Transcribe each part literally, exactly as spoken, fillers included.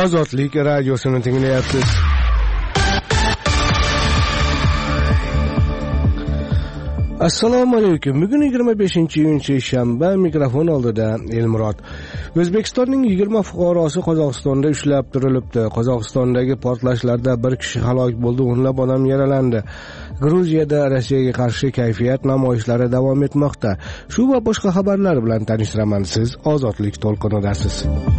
Ozodlik radiosini tinglayapsiz. Assalomu alaykum. Bugun yigirma beshinchi iyun shanba, mikrofon oldida Elmurod. O'zbekistonning yigirma fuqarosi Qozog'istonda ushlab turilibdi. Qozog'istondagi portlashlarda bir kishi halok bo'ldi, o'nlab odam yaralandi. Gruziyada Rossiyaga qarshi kayfiyat namoyishlari davom etmoqda. Shu va boshqa xabarlar bilan tanishtiraman. Siz Ozodlik to'lqinidasiz.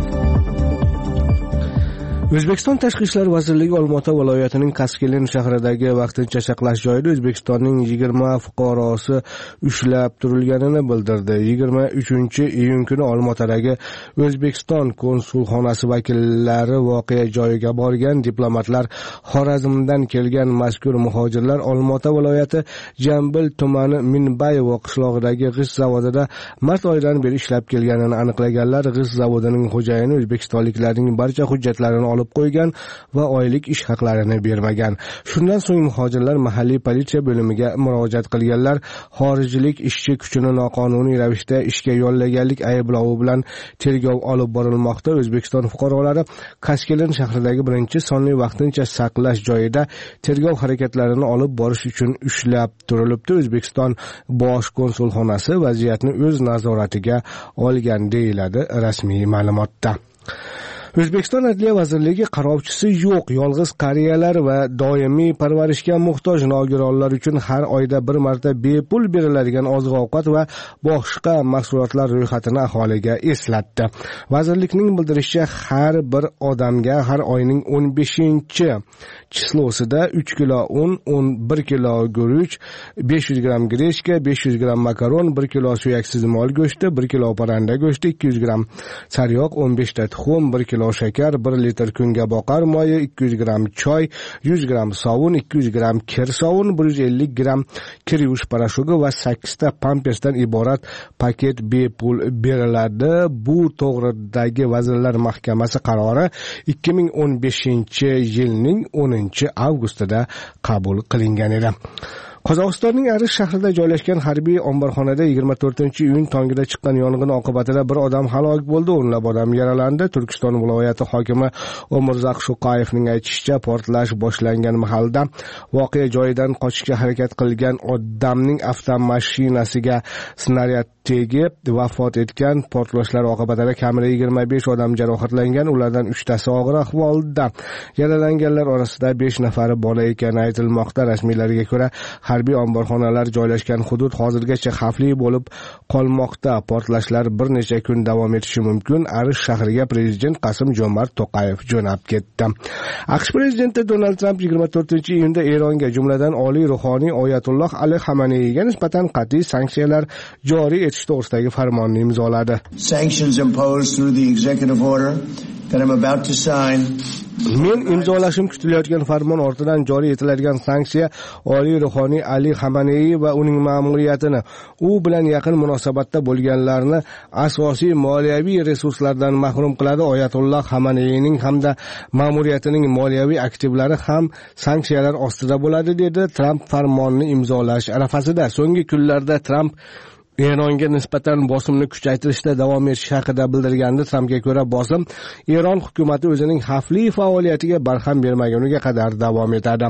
O'zbekiston Tashqi ishlar vazirligi Olmaota viloyatining Kaskelin shahridagi vaqtincha saqlash joyida O'zbekistonning yigirma fuqarosi ushlab turilganini bildirdi. yigirma uchinchi iyun kuni Olmaotadagi O'zbekiston konsulxonasi vakillari voqea joyiga borgan. Diplomatlar Xorazmdan kelgan mazkur muhojirlar Olmaota viloyati Jambil tumani Minbayevo qishlog'idagi g'isht zavodida mart oyidan beri ishlab kelganini aniqlaganlar. G'isht zavodining xo'jayini o'zbekistonliklarning barcha hujjatlarini olib qo'ygan va oylik ish haqlarini bermagan. Shundan so'ng muhojirlar mahalliy politsiya bo'limiga murojaat qilganlar. Xorijlik ishchi kuchini noqonuniy ravishda ishga yollaganlik ayblovi bilan tergov olib borilmoqda. O'zbekiston fuqarolari Kaskelin shahridagi birinchi sonli vaqtincha saqlash joyida tergov harakatlarini olib borish uchun ushlab turilibdi. O'zbekiston bosh konsulxonasi vaziyatni o'z nazoratiga olgan deyiladi rasmiy ma'lumotda. O'zbekiston Adliya vazirligi qarovchisi yo'q yolg'iz qariyalar va doimiy parvarishga muhtoj nogironlar uchun har oyda bir marta bepul beriladigan oziq-ovqat va boshqa mahsulotlar ro'yxatini aholiga eslatdi. Vazirlikning bildirishicha, har bir odamga har oyning o'n beshinchi chislosida uch kilo un, o'n bir kilo guruch, besh yuz gramm grechka, besh yuz gramm makaron, bir kilo suyaksiz mol go'shti, bir kilo parranda go'shti, ikki yuz gramm sariyog', o'n besh ta tuxum, bir kilo shakar, bir litr kungaboqar moyi, ikki yuz gramm choy, yuz gramm sovun, ikki yuz gramm kir sovun, bir yuz ellik gramm kir yuvish poroshogi va sakkiz ta pampersdan iborat paket bepul beriladi. Bu to'g'ridagi Vazirlar Mahkamasi qarori ikki ming o'n beshinchi yilning o'ninchi avgustida qabul qilingan edi. Qozog'istonning Arish shahrida joylashgan harbiy omborxonada yigirma to'rtinchi iyun tongida chiqqan yong'in oqibatida bir odam halok bo'ldi, o'nlab odam yaralandi. Turkiston viloyati hokimi O'murzaq Shuqayevning aytishicha, portlash boshlangan mahalda voqea joyidan qochishga harakat qilgan odamning avtomashinasiga snaryad tegib vafot etgan. Portlashlar oqibatida kamida yigirma besh odam jarohatlangan, ulardan uchtasi og'ir ahvolda. Yaralanganlar orasida besh nafari bola ekani aytilmoqda. Rasmiylarga ko'ra, harbiy omborxonalar joylashgan hudud hozirgacha xavfli bo'lib qolmoqda. Portlashlar bir necha kun davom etishi mumkin. Arish shahriga prezident Qosim-Jomart To'qayev jo'nab ketdi. AQSh prezidenti Donald Tramp yigirma to'rtinchi iyunda Eronga, jumladan oliy ruhoniy Oyatulloh Ali Xameneiga nisbatan qat'iy sanksiyalar joriy etish to'g'risidagi farmonni imzoladi. Sanctions imposed through the executive order that I'm about to sign. Men imzolashim kutilayotgan farmon ortidan joriy etiladigan sanksiya oliy ruhoniy Ali Xamenei va uning ma'muriyatini, u bilan yaqin munosabatda bo'lganlarni asosiy moliyaviy resurslardan mahrum qiladi. Oyatulloh Xameneining hamda ma'muriyatining moliyaviy aktivlari ham sanksiyalar ostida bo'ladi, dedi Tramp farmonni imzolash arafasida. So'nggi kunlarda Tramp Eronga nisbatan bosimni kuchaytirishda davom etish haqida bildirgandi. Trampga ko'ra, bosim Eron hukumati o'zining xavfli faoliyatiga barham bermaguniga qadar davom etadi.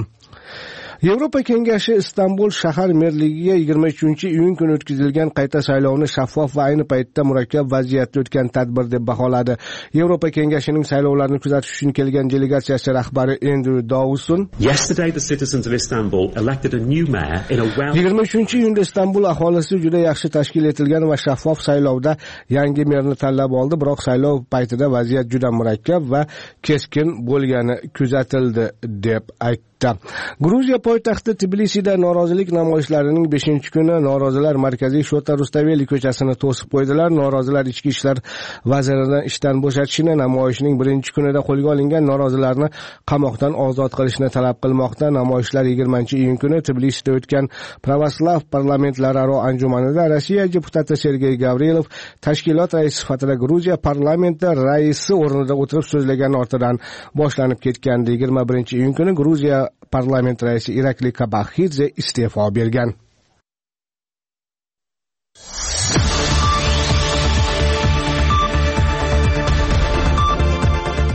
Yevropa Kengashi Istanbul shahar merligiga yigirma uchinchi iyun kuni o'tkazilgan qayta saylovni shaffof va ayni paytda murakkab vaziyatda o'tgan tadbir deb baholadi. Yevropa Kengashining saylovlarni kuzatish uchun kelgan delegatsiyasi rahbari Andrew Dawson, Yesterday the citizens of Istanbul elected a new mayor in a well yigirma uchinchi iyunda Istanbul aholisi juda yaxshi tashkil etilgan va shaffof saylovda yangi merni tanlab oldi, biroq saylov paytida vaziyat juda murakkab va keskin bo'lgani kuzatildi deb aytdi. Gruziya poytaxti Tbilisida norozilik namoyishlarining beshinchi kuni norozilar markaziy Shota Rustaveli ko'chasini to'sib qo'ydilar. Norozilar ichki ishlar vaziridan ishdan bo'shatishni, namoyishning birinchi kunida qo'lga olingan norozilarni qamoqdan ozod qilishni talab qilmoqda. Namoyishlar yigirmanchi iyun kuni Tbilisida o'tgan Pravoslav parlamentlararo anjumanida Rossiya deputati Sergey Gavrilov tashkilot raisi sifatida Gruziya parlamenti raisi o'rnida o'tirib so'zlagan ortidan boshlanib ketgandi. yigirma birinchi iyun kuni Gruziya parlament raisi Irakli Kabaxidze iste'fo bergan.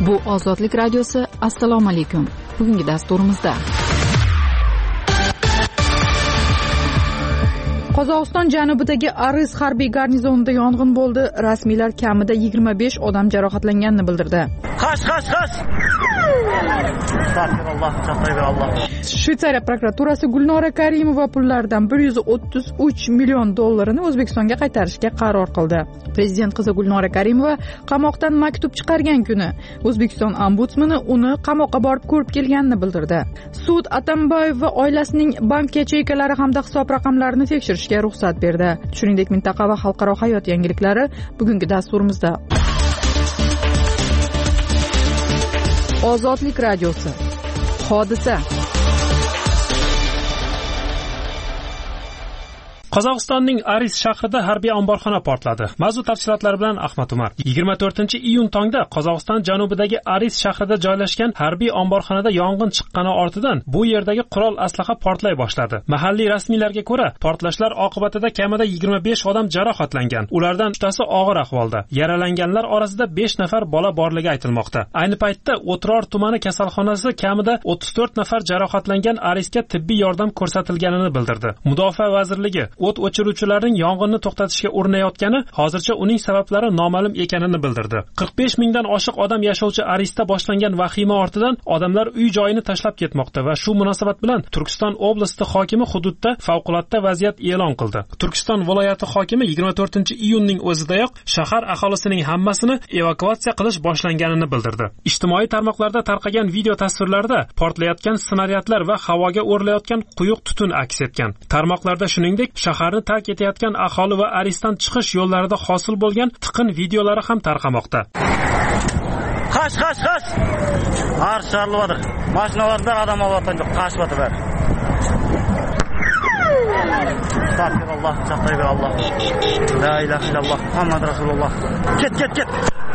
Bu Ozodlik radiosi. Assalomu alaykum. Bugungi dasturimizda Qozog'iston janubidagi Aris harbiy garnizonida yong'in bo'ldi. Rasmiylar kamida yigirma besh odam jarohatlanganini bildirdi. Qash, qash, qash. Astagfirulloh, chaqirayver Alloh. Shveysariya prokuraturasi Gulnora Karimova pullaridan bir yuz o'ttiz uch million dollarini O'zbekistonga qaytarishga qaror qildi. Prezident qizi Gulnora Karimova qamoqdan maktub chiqargan kuni O'zbekiston ombudsmani uni qamoqqa borib ko'rib kelganini bildirdi. Sud Atambayev va oilasining bank yacheykalari hamda hisob raqamlarini tekshirishga ruxsat berdi. Shuningdek, mintaqa va xalqaro hayot yangiliklari bugungi dasturimizda. Ozodlik radiosi. Hodisa. Qozog'istonning Aris shahrida harbiy omborxona portladi. Mavzu tafsilotlari bilan Ahmad Umar. yigirma to'rtinchi iyun tongda Qozog'iston janubidagi Aris shahrida joylashgan harbiy omborxonada yong'in chiqqani ortidan bu yerdagi qurol aslaha portlay boshladi. Mahalliy rasmiylarga ko'ra, portlashlar oqibatida kamida yigirma besh odam jarohatlangan. Ulardan uchtasi og'ir ahvolda. Yaralanganlar orasida besh nafar bola borligi aytilmoqda. Ayni paytda O'tror tumani kasalxonasi kamida o'ttiz to'rt nafar jarohatlangan Arisga tibbiy yordam ko'rsatilganini bildirdi. Mudofaa vazirligi o't o'chiruvchilarning yong'inni to'xtatishga urinayotgani hozircha uning sabablari noma'lum ekanini bildirdi. qirq besh mingdan oshiq odam yashovchi Arisda boshlangan vahima ortidan odamlar uy joyini tashlab ketmoqda va shu munosabat bilan Turkiston oblasti hokimi hududda favqulodda vaziyat e'lon qildi. Turkiston viloyati hokimi yigirma to'rtinchi iyunning o'zidayoq shahar aholisining hammasini evakuatsiya qilish boshlanganini bildirdi. Ijtimoiy tarmoqlarda tarqagan video tasvirlarda portlayotgan snaryadlar va havoga o'rilayotgan quyuq tutun aks etgan. Tarmoqlarda shuningdek shaharni tark etayotgan aholi va Arisdan chiqish yo'llarida hosil bo'lgan tiqin videolari ham tarqamoqda. Qash, qash, qash. Har sharladi. Mashinalarda odam olayotgan yo'q, qashibdi bari. Astagfirulloh, chaqirayver Alloh. La ilaha illalloh, Muhammad rasululloh. Ket, ket, ket.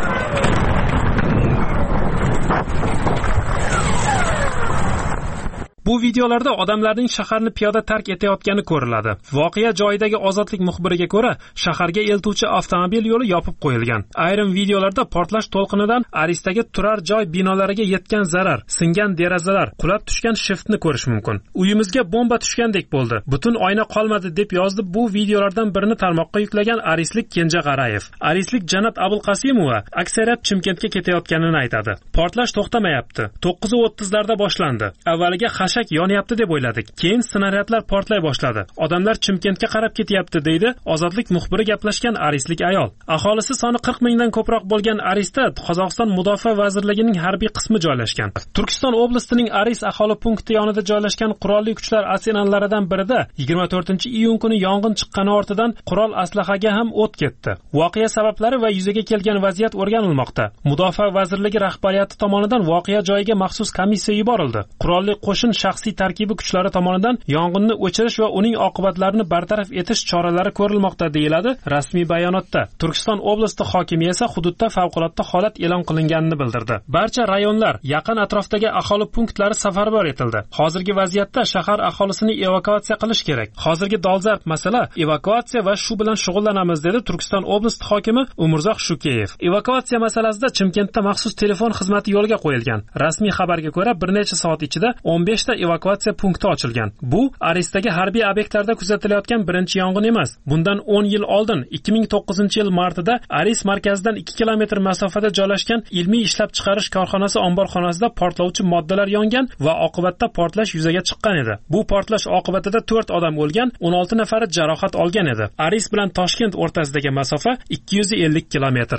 Bu videolarda odamlarning shaharni piyoda tark etayotgani ko'riladi. Voqea joyidagi Ozodlik muxbiriga ko'ra, shaharga eltuvchi avtomobil yo'li yopib qo'yilgan. Ayrim videolarda portlash to'lqinidan Arisdagi turar joy binolariga yetgan zarar, singan derazalar, qulab tushgan shiftni ko'rish mumkin. Uyimizga bomba tushgandek bo'ldi. Butun oyna qolmadi deb yozdi bu videolardan birini tarmoqqa yuklagan arislik Kenja G'arayev. Arislik Jannat Abulqasimova aksariyat Chimkentga ketayotganini aytadi. Portlash to'xtamayapti. to'qqiz o'ttizlarda boshlandi. Avvaliga shak yonyapti deb o'yladik. Keyin snaryadlar portlay boshladi. Odamlar Chimkentga qarab ketyapti deydi Ozodlik muxbiri gaplashgan arislik ayol. Aholisi soni qirq mingdan ko'proq bo'lgan Arisda Qozog'iston Mudofaa vazirligining harbiy qismi joylashgan. Turkiston oblastining Aris aholi punkti yonida joylashgan qurolli kuchlar arsenallaridan birida yigirma to'rtinchi iyun kuni yong'in chiqqani ortidan qurol aslahaga ham o't ketdi. Voqea sabablari va yuzaga kelgan vaziyat o'rganilmoqda. Mudofaa vazirligi rahbariyati tomonidan voqea joyiga maxsus komissiya yuborildi. Qurolli qo'shin shaxsiy tarkibi kuchlari tomonidan yong'inni o'chirish va uning oqibatlarini bartaraf etish choralari ko'rilmoqda deyiladi rasmiy bayonotda. Turkiston oblasti hokimi esa hududda favqulodda holat e'lon qilinganini bildirdi. Barcha rayonlar, yaqin atrofdagi aholi punktlari safarbar etildi. Hozirgi vaziyatda shahar aholisini evakuatsiya qilish kerak. Hozirgi dolzarb masala evakuatsiya va shu bilan shug'ullanamiz dedi Turkiston oblasti hokimi Umurzoq Shukeyev. Evakuatsiya masalasida Chimkentda maxsus telefon xizmati yo'lga qo'yilgan. Rasmiy xabarga ko'ra bir necha soat ichida o'n besh ta evakuatsiya punkti ochilgan. Bu Arisdagi harbiy obyektlarda kuzatilayotgan birinchi yong'in emas. Bundan o'n yil oldin ikki ming to'qqizinchi yil martida Aris markazidan ikki kilometr masofada joylashgan ilmiy ishlab chiqarish korxonasi omborxonasida portlovchi moddalar yongan va oqibatda portlash yuzaga chiqqan edi. Bu portlash oqibatida to'rt odam o'lgan, o'n olti nafari jarohat olgan edi. Aris bilan Toshkent o'rtasidagi masofa ikki yuz ellik kilometr.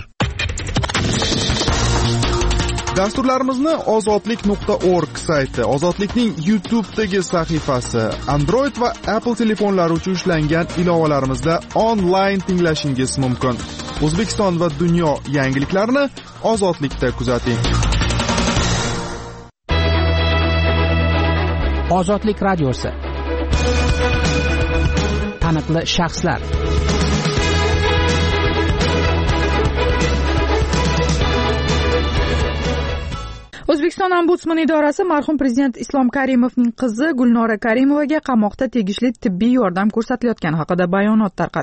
Dasturlarimizni ozodlik nuqta org sayti, Ozodlikning YouTube'dagi sahifasi, Android va Apple telefonlari uchun ishlangan ilovalarimizda onlayn tinglashingiz mumkin. O'zbekiston va dunyo yangiliklarini Ozodlikda kuzating. Ozodlik radiosi. Taniqli shaxslar. O'zbekiston ombudsman idorasi marhum prezident Islom Karimovning qizi Gulnora Karimovaga qamoqda tegishli tibbiy yordam ko'rsatilayotgani haqida bayonot tarqatdi.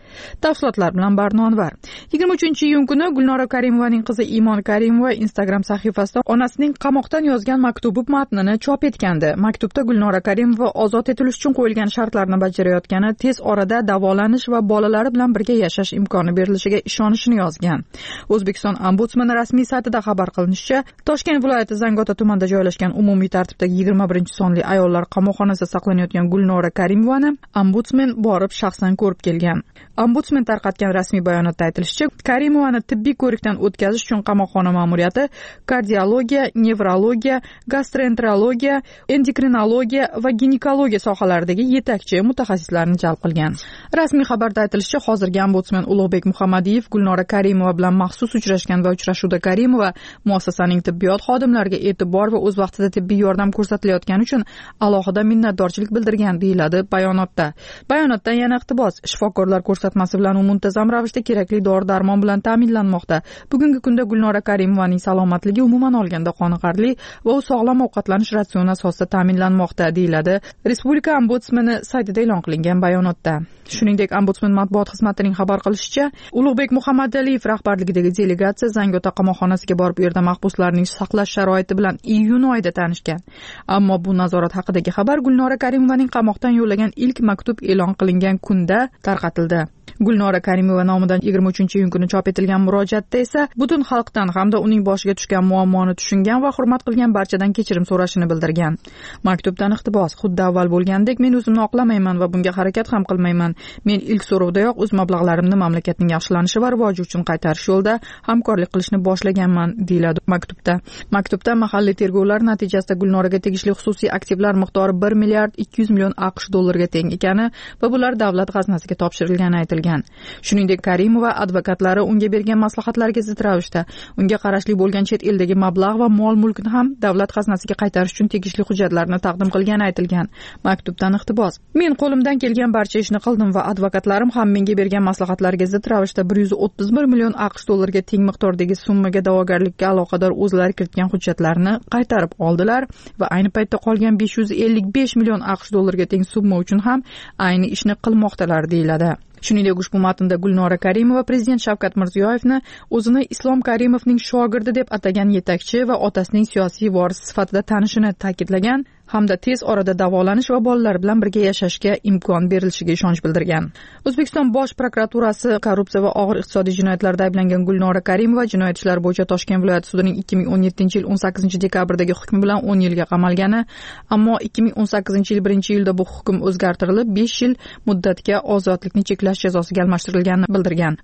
Tafsilotlar bilan Barnonvar. yigirma uchinchi iyun kuni Gulnora Karimovaning qizi Imon Karimova Instagram sahifasida onasining qamoqdan yozgan maktubi matnini chop etgandi. Maktubda Gulnora Karimova ozod etilish uchun qo'yilgan shartlarni bajarayotgani, tez orada davolanish va bolalari bilan birga yashash imkoni berilishiga ishonishini yozgan. O'zbekiston ombudsmani rasmiy saytida xabar qilinishicha, Toshkent viloyati Zangiota tumanida joylashgan umumiy tartibdagi yigirma birinchi sonli ayollar qamoqxonasida saqlanayotgan Gulnora Karimovani ombudsman borib shaxsan ko'rib kelgan. Ombudsman tarqatgan rasmiy bayonotda aytilishicha, Karimovani tibbiy ko'rikdan o'tkazish uchun qamoqxona ma'muriyati kardiologiya, nevrologiya, gastroenterologiya, endokrinologiya va ginekologiya sohalaridagi yetakchi mutaxassislarni jalb qilgan. Rasmiy xabarda aytilishicha, hozirgi ombudsman Ulug'bek Muhammadiyev Gulnora Karimova bilan maxsus uchrashgan va uchrashuvda Karimova muassasaning tibbiyot xodimlariga e'tibor va o'z vaqtida tibbiy yordam ko'rsatilayotgani uchun alohida minnatdorchilik bildirgan, deyiladi bayonotda. Bayonotda yana iqtibos, shifokorlar ko'rsatmasi bilan u muntazam ravishda kerakli dori-darmon bilan ta'minlanmoqda. Bugungi kunda Gulnora Karimovaning salomatligi umuman olganda qoniqarli va u sog'lom ovqatlanish ratsioni asosida ta'minlanmoqda, deyiladi Respublika ombudsmani saytida e'lon qilingan bayonotda. Shuningdek, ombudsman matbuot xizmatining xabar qilishicha, Ulug'bek Muhammadaliyev rahbarligidagi delegatsiya Zangiota qamoqxonasiga borib, u yerda mahbuslarning saqlash sharoiti bilan iyun oyida tanishgan. Ammo bu nazorat haqidagi xabar Gulnora Karimovaning qamoqdan yo'llagan ilk maktub e'lon qilingan kunda tarqatildi. Gulnora Karimova nomidan yigirma uchinchi iyun kuni chop etilgan murojaatda esa butun xalqdan hamda uning boshiga tushgan muammoni tushungan va hurmat qilgan barchadan kechirim so'rashini bildirgan. Maktubdan iqtibos, xuddi avval bo'lgandek, men o'zimni oqlamayman va bunga harakat ham qilmayman. Men ilk so'rovdayoq o'z mablag'larimni mamlakatning yaxshilanishi va rivoji uchun qaytarish yo'lida hamkorlik qilishni boshlaganman, deyiladi maktubda. Maktubda mahalliy tergovlar natijasida Gulnoraga tegishli xususiy aktivlar miqdori bir milliard ikki yuz million AQSh dollariga teng ekani va bular davlat g'aznasiga topshirilgani aytilgan. Shuningdek, Karimova advokatlari unga bergan maslahatlarga zid ravishda unga qarashli bo'lgan chet eldagi mablag' va mol-mulkni ham davlat xaznasiga qaytarish uchun tegishli hujjatlarni taqdim qilgani aytilgan. Maktubdan iqtibos, men qo'limdan kelgan barcha ishni qildim va advokatlarim ham menga bergan maslahatlarga zid ravishda bir yuz o'ttiz bir million AQSh dollariga teng miqdordagi summaga da'vogarlikka aloqador o'zlari kiritgan hujjatlarni qaytarib oldilar va ayni paytda qolgan besh yuz ellik besh million AQSh dollariga teng summa uchun ham ayni ishni qilmoqdalar, deyiladi. Shuningdek, ushbu matnda Gulnora Karimova prezident Shavkat Mirziyoyevni o'zini Islom Karimovning shogirdi deb atagan yetakchi va otasining siyosiy vorisi sifatida tanishini ta'kidlagan hamda tez orada davolanish va bolalar bilan birga yashashga imkon berilishiga ishonch bildirgan. O'zbekiston Bosh prokuraturasi korrupsiya va og'ir iqtisodiy jinoyatlarda ayblangan Gulnora Karimova jinoyat ishlari bo'yicha Toshkent viloyati sudining ikki ming o'n yettinchi yil o'n sakkizinchi dekabrdagi hukmi bilan o'n yilga qamalgani, ammo ikki ming o'n sakkizinchi yil birinchi iyulda bu hukm o'zgartirilib besh yil muddatga ozodlikni cheklash jazosiga almashtirilganini bildirgan.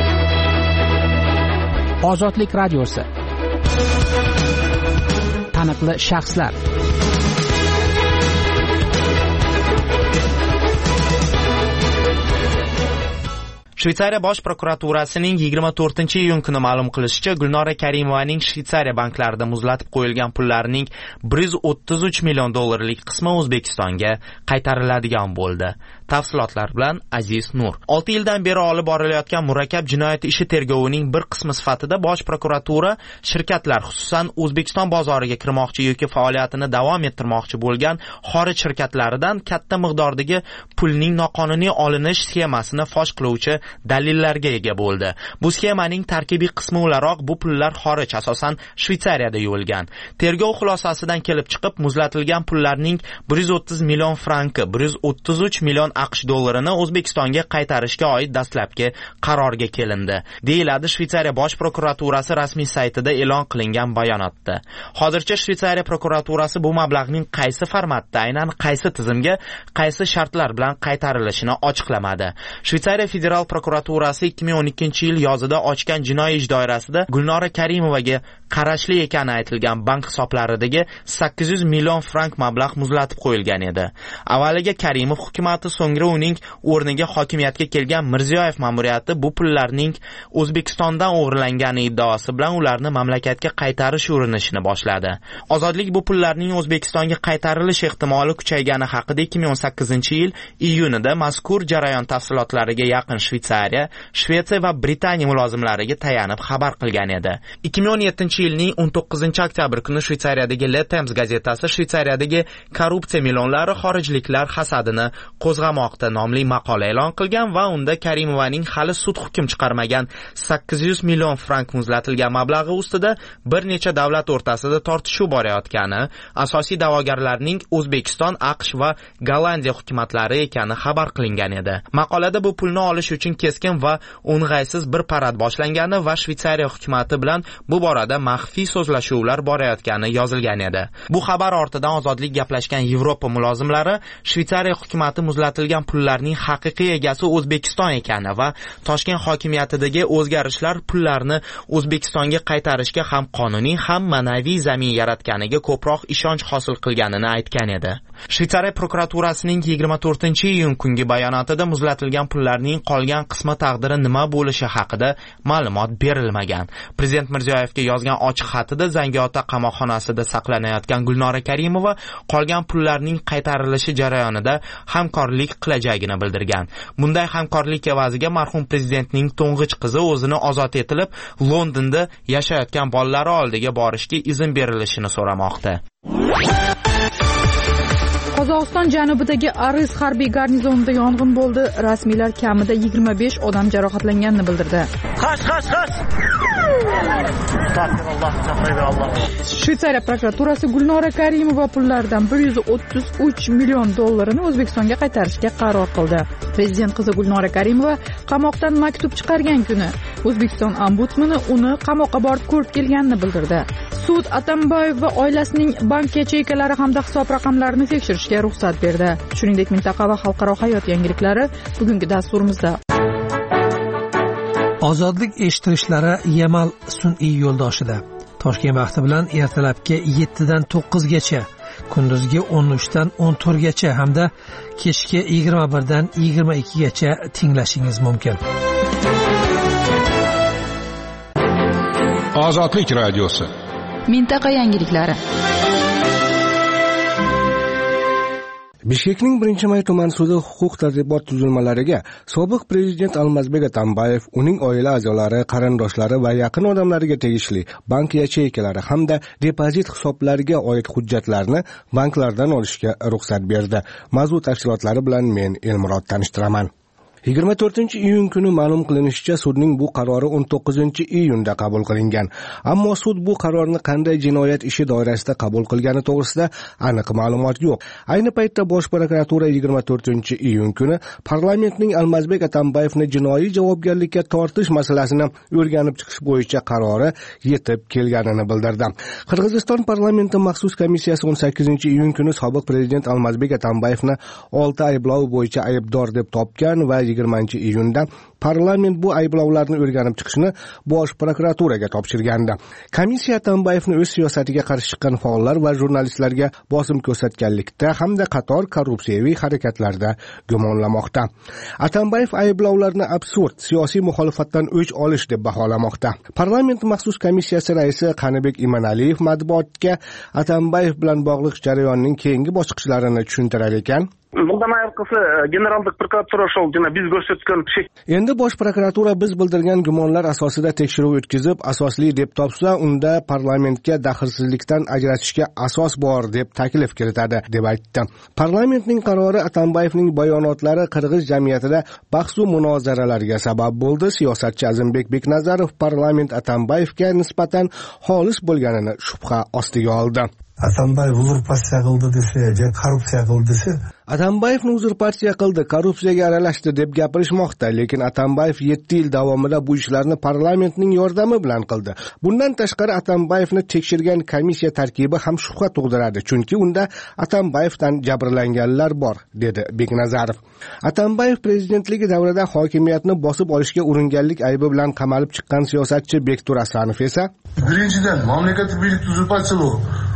Ozodlik radiosi. Taniqli shaxslar. Shveysariya Bosh prokuraturasining yigirma to'rtinchi iyun kuni ma'lum qilishicha, Gulnora Karimovaning Shveysariya banklarida muzlatib qo'yilgan pullarining bir yuz o'ttiz uch million dollarlik qismi O'zbekistonga qaytariladigan bo'ldi. Tafsilotlar bilan Aziz Nur. olti yildan beri olib borilayotgan murakkab jinoyat ishi tergovining bir qismi sifatida Bosh prokuratura shirkatlar, xususan O'zbekiston bozoriga kirmoqchi yoki faoliyatini davom ettirmoqchi bo'lgan xorij shirkatlaridan katta miqdordagi pulning noqonuniy olinish sxemasini fosh qiluvchi dalillarga ega bo'ldi. Bu sxemaning tarkibiy qismi o'laroq bu pullar xorij, asosan Shveysariyada yuvilgan. Tergov xulosasidan kelib chiqib, muzlatilgan pullarning bir yuz o'ttiz million franki, bir yuz o'ttiz uch million AQSh dollarini O'zbekistonga qaytarishga oid dastlabki qarorga kelindi, deyiladi Shveysariya Bosh prokuraturasi rasmiy saytida e'lon qilingan bayonotda. Hozircha Shveysariya prokuraturasi bu mablag'ning qaysi formatda, aynan qaysi tizimga, qaysi shartlar bilan qaytarilishini ochiqlamadi. Shveysariya federal prokuraturasi ikki ming o'n ikkinchi yil yozida ochgan jinoiy ish doirasida Gulnora Karimovaga qarashli ekani aytilgan bank hisoblaridagi sakkiz yuz million frank mablag' muzlatib qo'yilgan edi. Avvaliga Karimov hukumatı, so'ngra uning o'rniga hokimiyatga kelgan Mirziyoyev ma'muriyati bu pullarning O'zbekistondan o'g'irlangani iddaosi bilan ularni mamlakatga qaytarish urinishini boshladi. Ozodlik bu pullarning O'zbekistonga qaytarilish ehtimoli kuchaygani haqida ikki ming o'n sakkizinchi yil iyunida mazkur jarayon tafsilotlariga yaqin Shveysariya, Shvetsiya va Britaniya mulozimlariga tayanib xabar qilgan edi. ikki ming o'n yettinchi yilning o'n to'qqizinchi oktyabr kuni Shveysariyadagi Le Temps gazetasi Shveysariyadagi korrupsiya millionlari xorijliklar hasadini qo'zg'amoqda nomli maqola e'lon qilgan va unda Karimovaning hali sud hukm chiqarmagan sakkiz yuz million frank muzlatilgan mablag'i ustida bir necha davlat o'rtasida tortishuv borayotgani, asosiy da'vogarlarning O'zbekiston, AQSh va Gollandiya hukumatlari ekani xabar qilingan edi. Maqolada bu pulni olish uchun keskin va o'ng'aysiz bir parad boshlangani va Shveysariya hukumati bilan bu borada maxfiy so'zlashuvlar borayotgani yozilgan edi. Bu xabar ortidan ozodlik gaplashgan Yevropa mulozimlari Shveysariya hukumati muzlatilgan pullarning haqiqiy egasi O'zbekiston ekani va Toshkent hokimiyatidagi o'zgarishlar pullarni O'zbekistonga qaytarishga ham qonuniy, ham ma'naviy zamin yaratganiga ko'proq ishonch hosil qilganini aytgan edi. Shveysariya prokuraturasining yigirma to'rtinchi iyun kungi bayonotida muzlatilgan pullarning qolgan qismi taqdiri nima bo'lishi haqida ma'lumot berilmagan. Prezident Mirziyoyevga yozgan ochiq xatida Zangiota qamoqxonasida saqlanayotgan Gulnora Karimova qolgan pullarning qaytarilishi jarayonida hamkorlik qilajagini bildirgan. Bunday hamkorlik evaziga marhum prezidentning to'ng'ich qizi o'zini ozod etilib, Londonda yashayotgan bolalari oldiga borishga izn berilishini so'ramoqda. Qozog'iston janubidagi Aris harbiy garnizonida yong'in bo'ldi. Rasmiylar kamida yigirma besh odam jarohatlanganini bildirdi. Qash, qash, qash. Shveysariya prokuraturasi Gulnora Karimova pullaridan bir yuz o'ttiz uch million dollarini O'zbekistonga qaytarishga qaror qildi. Prezident qizi Gulnora Karimova qamoqdan maktub chiqargan kuni O'zbekiston ombudsmani uni qamoqqa borib ko'rib kelganini bildirdi. Sud Atambayev va oilasining bank yacheykalari hamda hisob raqamlarini tekshirishga ruxsat berdi. Shuningdek, mintaqa va xalqaro hayot yangiliklari bugungi dasturimizda. Ozodlik eshittirishlari Yamal sun'iy yo'ldoshida. Toshkent vaqti bilan ertalabki yettidan to'qqizgacha, kunduzgi o'n uchdan o'n to'rtgacha hamda kechki yigirma birdan yigirma ikkigacha tinglashingiz mumkin. Ozodlik radiosi. Mintaqa yangiliklari. Bishkekning birinchi may tuman sudi huquq tartibot tuzilmalariga sobiq prezident Almazbek Atambayev, uning oila a'zolari, qarindoshlari va yaqin odamlariga tegishli bank yacheykalari hamda depozit hisoblariga oid hujjatlarni banklardan olishga ruxsat berdi. Mavzu tafsilotlari bilan men Elmurod tanishtiraman. yigirma to'rtinchi iyun kuni ma'lum qilinishicha, sudning bu qarori o'n to'qqizinchi iyunda qabul qilingan. Ammo sud bu qarorni qanday jinoyat ishi doirasida qabul qilgani to'g'risida aniq ma'lumot yo'q. Ayni paytda Bosh prokuratura yigirma to'rtinchi iyun kuni parlamentning Almazbek Atambayevni jinoiy javobgarlikka tortish masalasini o'rganib chiqish bo'yicha qarori yetib kelganini bildirdi. Qirg'iziston parlamenti maxsus komissiyasi o'n sakkizinchi iyun kuni sobiq prezident Almazbek Atambayevni olti ayblov bo'yicha aybdor deb topgan va yigirmanchi iyunda parlament bu ayblovlarni o'rganib chiqishni Bosh prokuraturaga topshirgandi. Komissiya Atambayevni o'z siyosatiga qarshi chiqqan faollar va jurnalistlarga bosim ko'rsatganlikda hamda qator korrupsiyaviy harakatlarda gumonlamoqda. Atambayev ayblovlarni absurd, siyosiy muxolifatdan o'ch olish deb baholamoqda. Parlament maxsus komissiyasi raisi Qanibek Imanaliyev matbuotga Atambayev bilan bog'liq jarayonning keyingi bosqichlarini tushuntirar ekan. Bundan ayolqisi generallik prokuratura shol dena biz ko'rsatgan kishi. Endi Bosh prokuratura biz bildirgan gumonlar asosida tekshiruv o'tkazib, asosli deb topsa, unda parlamentga daxlsizlikdan ajratishga asos bor deb taklif kiritadi, deb aytdi. Parlamentning qarori Atambayevning bayonotlari qirg'iz jamiyatida bahs va munozaralarga sabab bo'ldi. Siyosatchi Azimbek Beknazarov parlament Atambayevga nisbatan xolis bo'lganini shubha ostiga oldi. Atambayev uzurpatsiya qildi desa, ya korrupsiya qildi desa, Atambayevni uzurpatsiya qildi, korrupsiyaga aralashdi deb gapirishmoqda, lekin Atambayev yetti yil davomida bu ishlarni parlamentning yordami bilan qildi. Bundan tashqari Atambayevni tekshirgan komissiya tarkibi ham shubha tug'diradi, chunki unda Atambayevdan jabrlanganlar bor, dedi Beknazarov. Atambayev prezidentligi davrida hokimiyatni bosib olishga uringanlik aybi bilan qamalib chiqqan siyosatchi Bektur Asanov esa, birinchidan mamlakat birlik uzurpatsiya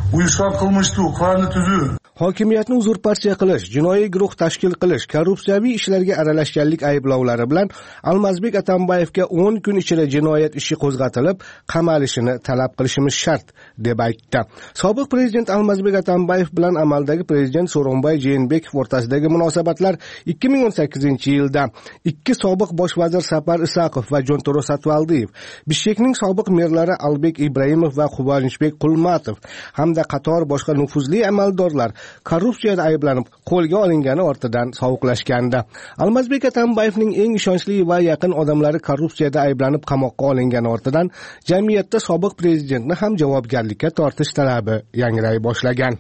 uyushgan qilmishli huquqlarni tuzuv, hokimiyatni uzurpatsiya qilish, jinoiy guruh tashkil qilish, korrupsiyaviy ishlarga aralashganlik ayblovlari bilan Almazbek Atambayevga o'n kun ichida jinoyat ishi qo'zg'atilib, qamalishini talab qilishimiz shart, deb aytdi. Sobiq prezident Almazbek Atambayev bilan amaldagi prezident So'ronbay Jeenbekov o'rtasidagi munosabatlar ikki ming o'n sakkizinchi yilda ikki sobiq bosh vazir Sapar Isaqov va Jo'ntaro Satvaldiyev, Bishkekning sobiq merlari Albek Ibrahimov va Quvonchbek Qulmatov hamda qator boshqa nufuzli amaldorlar korrupsiyada ayblanib qo'lga olingani ortidan sovuqlashgandi. Almazbek Atambayevning eng ishonchli va yaqin odamlari korrupsiyada ayblanib qamoqqa olingani ortidan jamiyatda sobiq prezidentni ham javobgarlikka tortish talabi yangray boshlagan.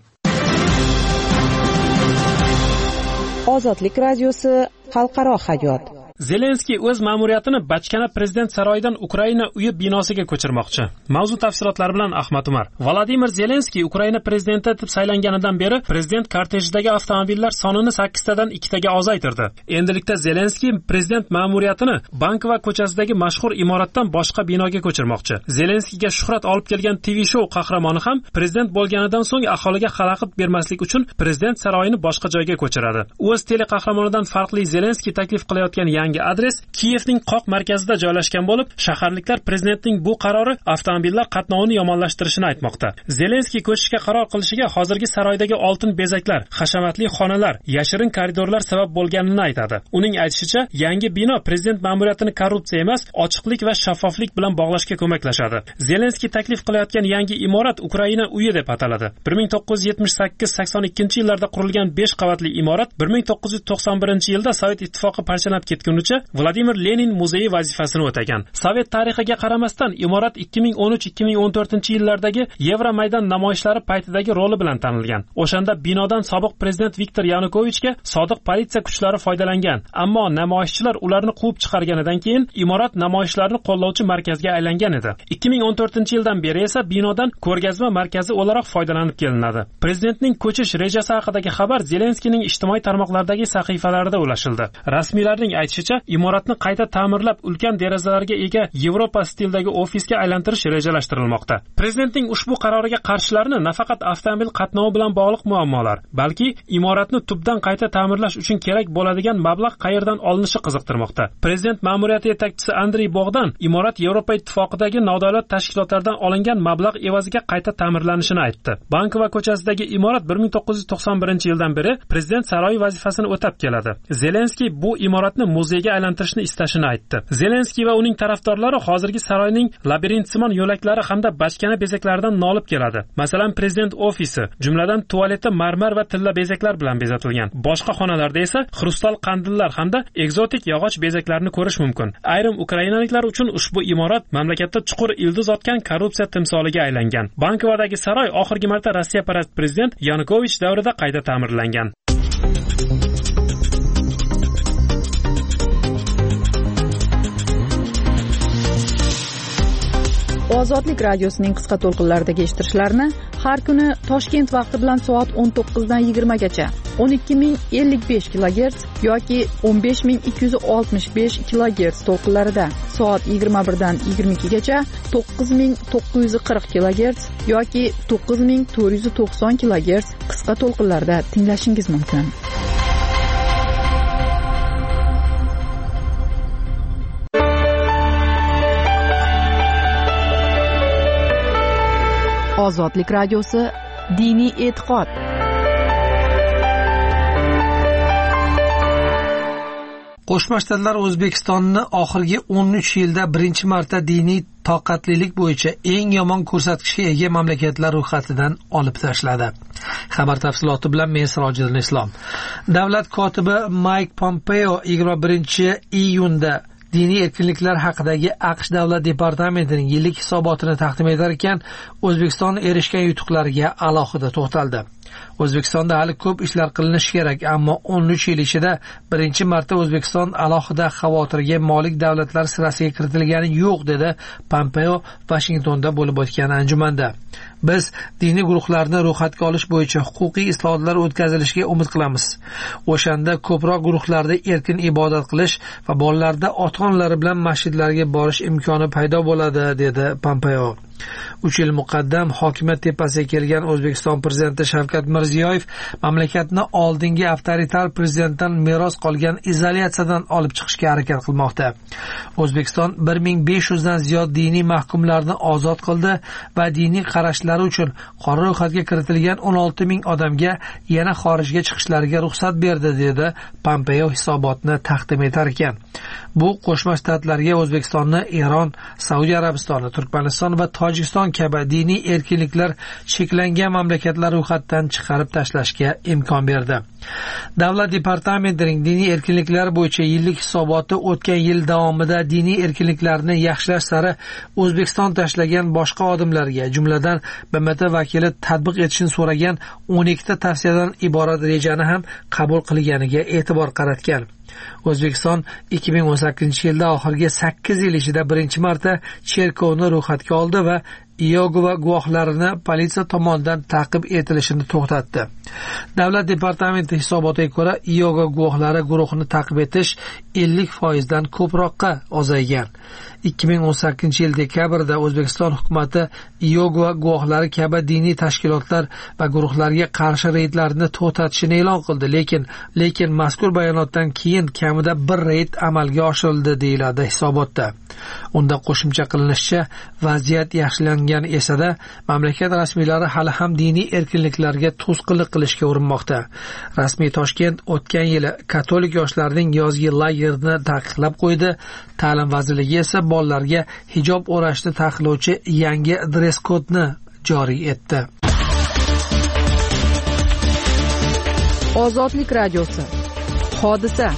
Ozodlik radiosi xalqaro hayot. Zelenskiy o'z ma'muriyatini bachkana prezident saroyidan Ukraina uyi binosiga ko'chirmoqchi. Mavzu tafsilotlari bilan Ahmad Umar. Vladimir Zelenskiy Ukraina prezidenti etib saylanganidan beri prezident kortejidagi avtomobillar sonini sakkiztadan ikkitaga ozaytirdi. Endilikda Zelenskiy prezident ma'muriyatini bank va ko'chasidagi mashhur imoratdan boshqa binoga ko'chirmoqchi. Zelenskiyga shuhrat olib kelgan T V show qahramoni ham prezident bo'lganidan so'ng aholiga xalaqit bermaslik uchun prezident saroyini boshqa joyga ko'chiradi. O'z teleqahramonidan farqli Zelenskiy taklif qilayotgan yangi adres Kiyevning qoq markazida joylashgan bo'lib, shaharliklar prezidentning bu qarori avtomobillar qatnovini yomonlashtirishini aytmoqda. Zelenskiy ko'chishga qaror qilishiga hozirgi saroydagi oltin bezaklar, hashamatli xonalar, yashirin koridorlar sabab bo'lganini aytadi. Uning aytishicha, yangi bino prezident ma'muriyatini korrupsiya emas, ochiqlik va shaffoflik bilan bog'lashga ko'maklashadi. Zelenskiy taklif qilayotgan yangi imorat Ukraina uyi deb ataladi. bir ming to'qqiz yuz yetmish sakkiz sakson ikkinchi yillarda qurilgan besh qavatli imorat bir ming to'qqiz yuz to'qson birinchi yilda Sovet ittifoqi parchalab ketgan Vladimir Lenin muzeyi vazifasini o'tagan. Sovet tarixiga qaramasdan imorat ikki ming o'n uch ikki ming o'n to'rtinchi yillardagi Yevromaydon namoyishlari paytidagi roli bilan tanilgan. O'shanda binodan sobiq prezident Viktor Yanukovichga sodiq politsiya kuchlari foydalangan, ammo namoyishchilar ularni quvib chiqarganidan keyin imorat namoyishlarni qo'llovchi markazga aylangan edi. ikki ming o'n to'rtinchi yildan beri esa binodan ko'rgazma markazi o'laroq foydalanib kelinadi. Prezidentning ko'chish rejasi haqidagi xabar Zelenskiyning ijtimoiy tarmoqlardagi sahifalarida ulashildi. Rasmiylarning aytishicha, imoratni qayta ta'mirlab, ulkan derazalarga ega Yevropa stilidagi ofisga aylantirish rejalashtirilmoqda. Prezidentning ushbu qaroriga qarshilarni nafaqat avtomobil qatnovi bilan bog'liq muammolar, balki imoratni tubdan qayta ta'mirlash uchun kerak bo'ladigan mablag' qayerdan olinishi qiziqtirmoqda. Prezident ma'muriyati yetakchisi Andrey Bogdan imorat Yevropa ittifoqidagi nodavlat tashkilotlardan olingan mablag' evaziga qayta ta'mirlanishini aytdi. Bank va ko'chasidagi imorat bir ming to'qqiz yuz to'qson birinchi yildan beri prezident saroyi vazifasini o'tab keladi. Zelenskiy bu imoratni muzeyga aylantirishni istashini aytdi. Zelenskiy va uning tarafdorlari hozirgi saroyning labirintsimon yo'laklari hamda bachkana bezaklaridan nolib keladi. Masalan, prezident ofisi, jumladan tualeti marmar va tilla bezaklar bilan bezatilgan. Boshqa xonalarda esa xrustal qandillar hamda ekzotik yog'och bezaklarni ko'rish mumkin. Ayrim ukrainaliklar uchun ushbu imorat mamlakatda chuqur ildiz otgan korrupsiya timsoliga aylangan. Bankivadagi saroy oxirgi marta Rossiya parast prezident Yanukovich davrida qayta ta'mirlangan. Ozodlik radiosining qisqa to'lqinlaridagi eshittirishlarni har kuni Toshkent vaqti bilan soat o'n to'qqizdan yigirmagacha o'n ikki ming ellik besh kilogerts yoki o'n besh ming ikki yuz oltmish besh kilogerts to'lqinlarida, soat yigirma birdan yigirma ikkigacha to'qqiz ming to'qqiz yuz qirq kilogerts yoki to'qqiz ming to'rt yuz to'qson kilogerts qisqa to'lqinlarda tinglashingiz mumkin. Ozodlik radiosi diniy e'tiqod. Qo'shma Shtatlar O'zbekistonni oxirgi o'n uch yilda birinchi marta diniy toqatlilik bo'yicha eng yomon ko'rsatkichga ega mamlakatlar ro'yxatidan olib tashladi. Xabar tafsiloti bilan men Sirojiddin Islom. Davlat kotibi Mike Pompeo yigirma birinchi iyunda diniy erkinliklar haqidagi AQSh davlat departamentining yillik hisobotini taqdim etar ekan, O'zbekiston erishgan yutuqlarga alohida to'xtaldi. O'zbekistonda hali ko'p ishlar qilinishi kerak, ammo o'n uch yil ichida birinchi marta O'zbekiston alohida xavotirga molik davlatlar sirasiga kiritilgani yo'q, dedi Pompeo Vashingtonda bo'lib o'tgan anjumanda. Biz diniy guruhlarni ro'yxatga olish bo'yicha huquqiy islohotlar o'tkazilishiga umid qilamiz. O'shanda ko'proq guruhlarda erkin ibodat qilish va bolalarda ota-onalari bilan masjidlarga borish imkoni paydo bo'ladi, dedi Pompeo. uch yil muqaddam hokimiyat tepasiga kelgan O'zbekiston prezidenti Shavkat Mirziyoyev mamlakatni oldingi avtoritar prezidentdan meros qolgan izolyatsiyadan olib chiqishga harakat qilmoqda. O'zbekiston bir ming besh yuz dan ziyod diniy mahkumlarni ozod qildi va diniy qarashlari uchun qora ro'yxatga kiritilgan o'n olti ming odamga yana xorijga chiqishlariga ruxsat berdi, dedi Pompeo hisobotni taqdim etar ekan. Bu Qo'shma Shtatlarga O'zbekistonni Eron, Saudiya Arabistoni, Turkmaniston va Tojikiston kabi diniy erkinliklar cheklangan mamlakatlar ro'yxatdan chiqarib tashlashga imkon berdi. Davlat departamentining diniy erkinliklar bo'yicha yillik hisoboti o'tgan yil davomida diniy erkinliklarni yaxshilash sari O'zbekiston tashlagan boshqa odamlarga, jumladan B M T vakili tatbiq etishni so'ragan o'n ikkita tavsiyadan iborat rejani ham qabul qilganiga e'tibor qaratgan. O'zbekiston ikki ming o'n sakkizinchi yilda oxirgi sakkiz yil ichida birinchi marta cherkovni ro'yxatga oldi va Iyogova guvohlarini politsiya tomonidan ta'qib etilishini to'xtatdi. Davlat departamenti hisobotiga ko'ra, Iyogova guvohlari guruhini ta'qib etish ellik foiz dan ko'proqqa ozaygan. ikki ming o'n sakkizinchi yil dekabrda O'zbekiston hukumatı Iyogova guvohlari kabi diniy tashkilotlar va guruhlarga qarshi reydlarni to'xtatishini e'lon qildi, lekin lekin mazkur bayonotdan keyin kamida bir reyd amalga oshirildi, deyiladi hisobotda. Unda qo'shimcha qilinishicha, vaziyat yaxshilangan esa-da, mamlakat rasmiylari hali ham diniy erkinliklarga to'sqinlik qilishga urinmoqda. Rasmiy Toshkent o'tgan yili katolik yoshlarning yozgi lagerini taqiqlab qo'ydi. Ta'lim vazirligi esa bolalarga hijob o'rashni taqiqlovchi yangi dress kodni joriy etdi. Ozodlik radiosi. Hodisa.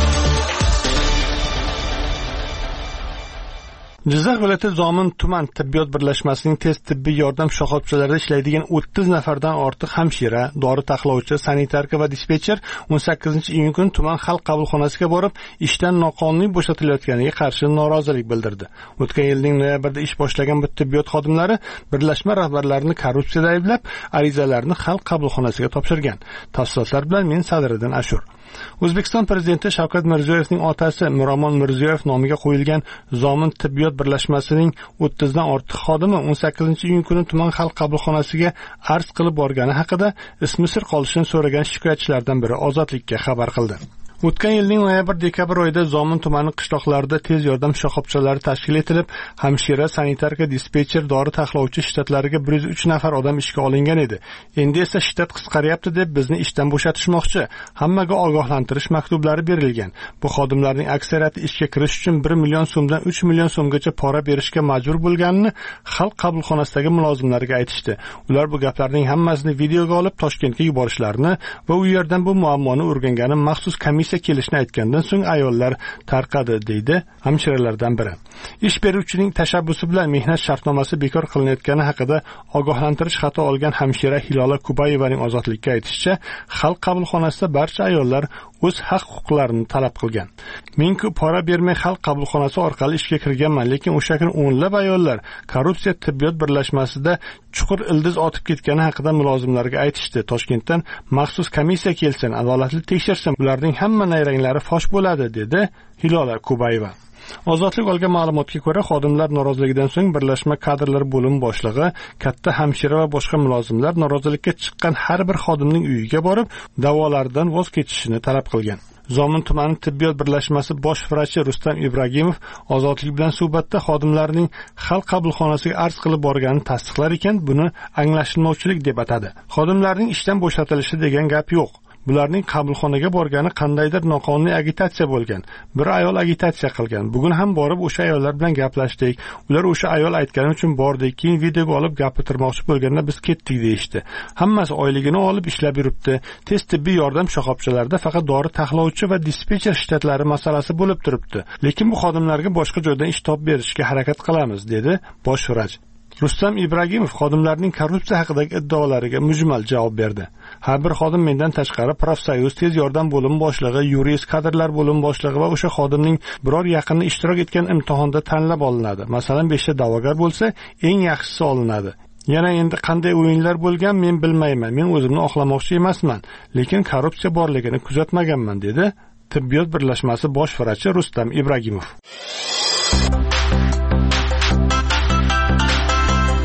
Jizzax viloyati Zomin tuman tibbiyot birlashmasining tez tibbiy yordam shoxobchalarida ishlaydigan o'ttiz nafardan ortiq hamshira, dori taxlovchi, sanitarka va dispetcher o'n sakkizinchi iyun kuni tuman xalq qabulxonasiga borib, ishdan noqonuniy bo'shatilayotganiga qarshi norozilik bildirdi. O'tgan yilning noyabrida ish boshlagan bu tibbiyot xodimlari birlashma rahbarlarini korrupsiyada ayblab, arizalarni xalq qabulxonasiga topshirgan. Tafsilotlar bilan men Sadriddin Ashur. O'zbekiston prezidenti Shavkat Mirziyoyevning otasi Miromon Mirziyoyev nomiga qo'yilgan Zomin tibbiyot birlashmasining o'ttiz dan ortiq xodimi o'n sakkizinchi iyun kuni tuman xalq qabulxonasiga arz qilib borgani haqida ismi sir qolishini so'ragan shikoyatchilardan biri Ozodlikka xabar qildi. O'tgan yilning noyabr-dekabr oyida Zomin tumani qishloqlarida tez yordam shoxobchalari tashkil etilib, hamshira, sanitarka, dispetcher, dori taxlovchi shtatlariga bir yuz uch nafar odam ishga olingan edi. Endi esa shtat qisqaryapti deb bizni ishdan bo'shatishmoqchi. Hammaga ogohlantirish maktublari berilgan. Bu xodimlarning aksariyati ishga kirish uchun bir million so'mdan uch million so'mgacha pora berishga majbur bo'lganini xalq qabulxonasidagi mulozimlarga aytishdi. Ular bu gaplarning hammasini videoga olib Toshkentga yuborishlarini va u yerdan bu muammoni o'rgangani maxsus komissiya kelishni aytgandan so'ng ayollar tarqadi, deydi hamshiralardan biri. Ish beruvchining tashabbusi bilan mehnat shartnomasi bekor qilinayotgani haqida ogohlantirish xati olgan hamshira Hilola Kubayevaning Ozodlikka aytishicha, xalq qabulxonasida barcha ayollar o'z haq-huquqlarini talab qilgan. Men-ku pora bermay xalq qabulxonasi orqali ishga kirganman, lekin o'sha kuni o'nlab ayollar korrupsiya tibbiyot birlashmasida chuqur ildiz otib ketgani haqida mulozimlarga aytishdi. Toshkentdan maxsus komissiya kelsin, adolatli tekshirsin, ularning hamma nayranglari fosh bo'ladi, dedi Hilola Kubayeva. Ozodlik olgan ma'lumotga ko'ra, xodimlar noroziligidan so'ng birlashma kadrlar bo'lim boshlig'i, katta hamshira va boshqa mulozimlar norozilikka chiqqan har bir xodimning uyiga borib, da'volaridan voz kechishini talab qilgan. Zomin tumani tibbiyot birlashmasi bosh vrachi Rustam Ibragimov Ozodlik bilan suhbatda xodimlarning xalq qabulxonasiga arz qilib borganini tasdiqlar ekan, buni anglashilmovchilik deb atadi. Xodimlarning ishdan bo'shatilishi degan gap yo'q. Bularning qabulxonaga borgani qandaydir noqonuniy agitatsiya bo'lgan. Bir ayol agitatsiya qilgan. Bugun ham borib o'sha ayollar bilan gaplashdik. Ular o'sha ayol aytgani uchun bordik. Keyin videoga olib gapirtirmoqchi bo'lganda biz ketdik deyishdi. Hammasi oyligini olib ishlab yuribdi. Tez tibbiy yordam shoxobchalarida faqat dori taxlovchi va dispetcher shtatlari masalasi bo'lib turibdi. Lekin bu xodimlarga boshqa joydan ish topib berishga harakat qilamiz, dedi bosh vrach. Rustam Ibragimov xodimlarning korrupsiya haqidagi iddaolariga mujmal javob berdi. Har bir xodim mendan tashqari profsoyuz, tez yordam bo'lim boshlig'i, yurist, kadrlar bo'lim boshlig'i va o'sha xodimning biror yaqini ishtirok etgan imtihonda tanlab olinadi. Masalan, besh ta da'vogar bo'lsa, eng yaxshisi olinadi. Yana endi qanday o'yinlar bo'lgan men bilmayman. Men o'zimni oqlamoqchi emasman, lekin korrupsiya borligini kuzatmaganman, dedi tibbiyot birlashmasi bosh vrachi Rustam Ibragimov.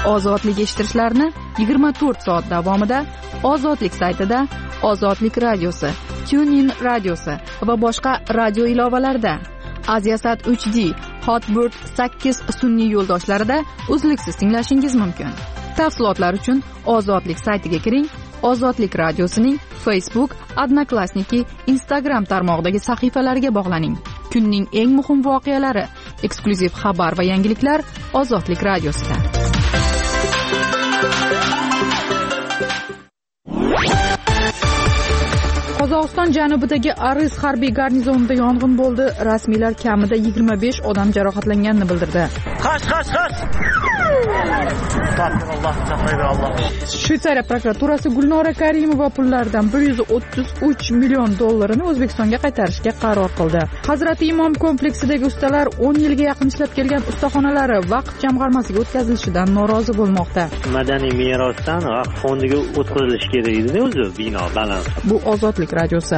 ozodlik eshittirishlarini yigirma to'rt soat davomida ozodlik saytida, ozodlik radiosi, TuneIn radiosi va boshqa radio ilovalarida, Aziasat uch D, Hotbird sakkiz sun'iy yo'ldoshlarida uzluksiz tinglashingiz mumkin. Tafsilotlar uchun ozodlik saytiga kiring. Ozodlik radiosining Facebook, Odnoklassniki, Instagram tarmog'idagi sahifalariga bog'laning. Kunning eng muhim voqealari, eksklyuziv xabar va yangiliklar Ozodlik radiosida. Qozog'iston janubidagi Aris harbiy garnizonida yong'in bo'ldi. Rasmiylar kamida yigirma besh odam jarohatlanganini bildirdi. Qash, qash, qash. Shveysariya prokuraturasi Gulnora Karimova pullaridan bir yuz o'ttiz uch million dollarini O'zbekistonga qaytarishga qaror qildi. Hazrati Imom kompleksidagi ustalar o'n yilga yaqin ishlab kelgan ustaxonalari vaqf jamg'armasiga o'tkazilishidan norozi bo'lmoqda. Madaniy merosdan vaqf fondiga o'tkazilishi kerak edi o'zi bino baland. Bu Ozodlik radiosi.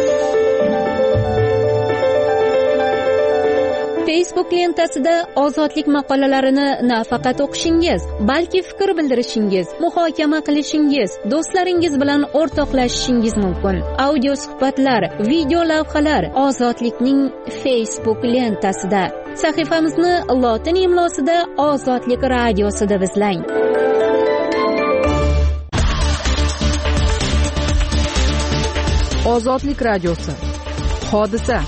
Facebook lentasida ozodlik maqolalarini nafaqat o'qishingiz, balki fikr bildirishingiz, muhokama qilishingiz, do'stlaringiz bilan o'rtoqlashishingiz mumkin. Audio suhbatlar, video lavhalar Ozodlikning Facebook lentasida. Sahifamizni lotin imlosida Ozodlik radiosida izlang. Ozodlik radiosi. Hodisa.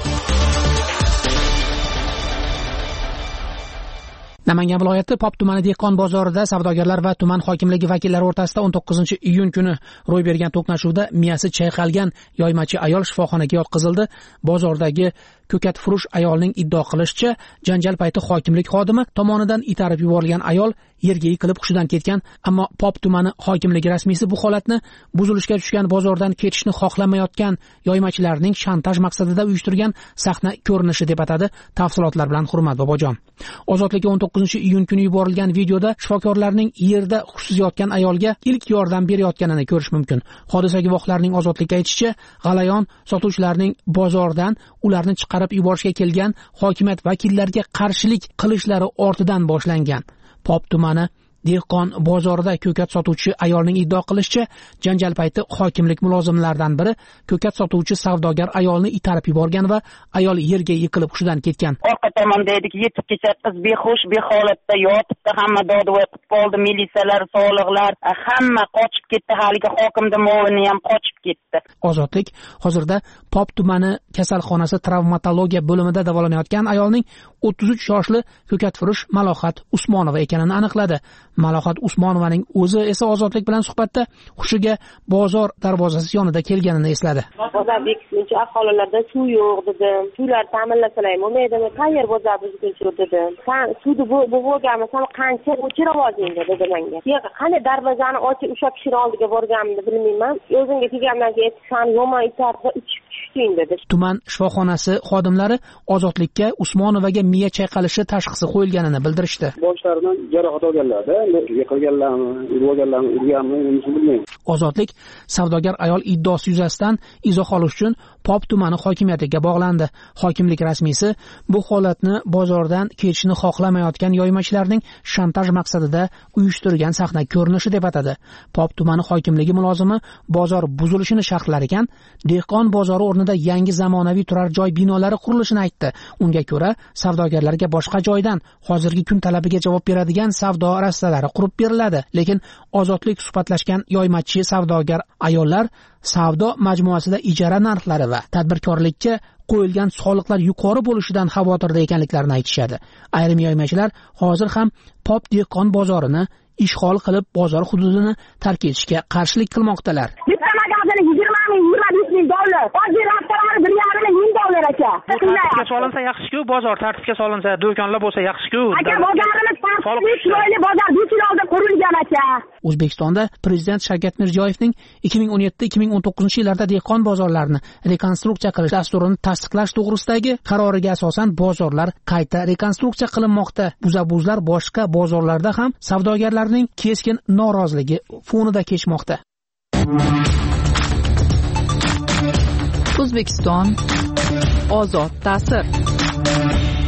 Namangan viloyati Pop tumani dehqon bozorida savdogarlar va tuman hokimligi vakillari o'rtasida o'n to'qqizinchi iyun kuni ro'y bergan to'qnashuvda miyasi chayqalgan yoymachi ayol shifoxonaga yotqizildi. Bozordagi ko'kat furush ayolning iddio qilishicha, janjal payti hokimlik xodimi tomonidan itarib yuborilgan ayol yerga yiqilib hushidan ketgan, ammo Pop tumani hokimligi rasmiysi bu holatni buzilishga tushgan bozordan ketishni xohlamayotgan yoymachilarning shantaj maqsadida uyushtirgan sahna ko'rinishi deb atadi. Tafsilotlar bilan Hurmat Bobojon. Ozodlikka o'n to'qqizinchi iyun kuni yuborilgan videoda shifokorlarning yerda hushsiz yotgan ayolga ilk yordam berayotganini ko'rish mumkin. Hodisa guvohlarining Ozodlikka aytishicha, g'alayon sotuvchilarning bozordan ularni chiqarib yuborishga kelgan hokimiyat vakillariga qarshilik qilishlari ortidan boshlangan. Pop tumani dehqon bozorida ko'kat sotuvchi ayolning iddio qilishicha, janjal payti hokimlik mulozimlaridan biri ko'kat sotuvchi savdogar ayolni itarib yuborgan va ayol yerga yiqilib hushidan ketgan. Orqa tomonda edik, yetib kelsa qiz behush, beholatda yotibdi, hamma dodvoy qilib qoldi, militsiyalar, soliqlar, hamma qochib ketdi, haligi hokimda mo'vini ham qochib ketdi. Ozodlik hozirda Pop tumani kasalxonasi travmatologiya bo'limida davolanayotgan ayolning o'ttiz uch yoshli ko'katfurush Malohat Usmonova ekanini aniqladi. Malohat Usmonovaning o'zi esa Ozodlik bilan suhbatda hushiga bozor darvozasi yonida kelganini esladi. Bozor bekitguncha aholilarda suv yo'q dedim. Suvlar ta'minlasalar bo'lmaydimi? Qayer bozor bekitguncha dedim. Sen suvni bu bo'lganmi? Sen qancha o'chir ovozing dedi menga. Yo'q, qani darvozani ochib o'sha kishini oldiga borganimni bilmayman. O'zingga kelgandan keyin sen yomon itarda uchib tushding dedi. Tuman shifoxonasi xodimlari Ozodlikka Usmonovaga miya chayqalishi tashxisi qo'yilganini bildirishdi. Boshlaridan jarohat olganlarda, yiqilganlarmi, urganlarmi, urganmi, bilmayman. Ozodlik savdogar ayol iddaosi yuzasidan izoh olish uchun Pop tumani hokimiyatiga bog'landi. Hokimlik rasmiysi bu holatni bozordan ketishni xohlamayotgan yoymachilarning shantaj maqsadida uyushtirgan sahna ko'rinishi deb atadi. Pop tumani hokimligi mulozimi bozor buzilishini sharhlar ekan, dehqon bozori o'rnida yangi zamonaviy turar joy binolari qurilishini aytdi. Unga ko'ra, savdogarlarga boshqa joydan hozirgi kun talabiga javob beradigan savdo rastalari qurib beriladi. Lekin Ozodlik suhbatlashgan yoymachi savdogar ayollar savdo majmuasida ijara narxlari va tadbirkorlikka qo'yilgan soliqlar yuqori bo'lishidan xavotirda ekanliklarini aytishadi. Ayrim yoymachilar hozir ham Pop dehqon bozorini ishg'ol qilib, bozor hududini tark etishga qarshilik qilmoqdalar. yigirma ming, yigirma besh ming dollar. Hozir avtomobil bir yarim ming dollar aka. Tartibga solinsa yaxshi-ku, bozor tartibga solinsa, do'konlar bo'lsa yaxshi-ku. Aka, bozorimiz tartibli, chiroyli bozor besh yil oldin qurilgan aka. O'zbekistonda Prezident Shavkat Mirziyoyevning ikki ming o'n yetti ikki ming o'n to'qqizinchi yillarda dehqon bozorlarini rekonstruksiya qilish dasturini tasdiqlash to'g'risidagi qaroriga asosan bozorlar qayta rekonstruksiya qilinmoqda. Buzabuzlar boshqa bozorlarda ham savdogarlarning keskin noroziligi fonida kechmoqda. O'zbekiston ozod ta'sir.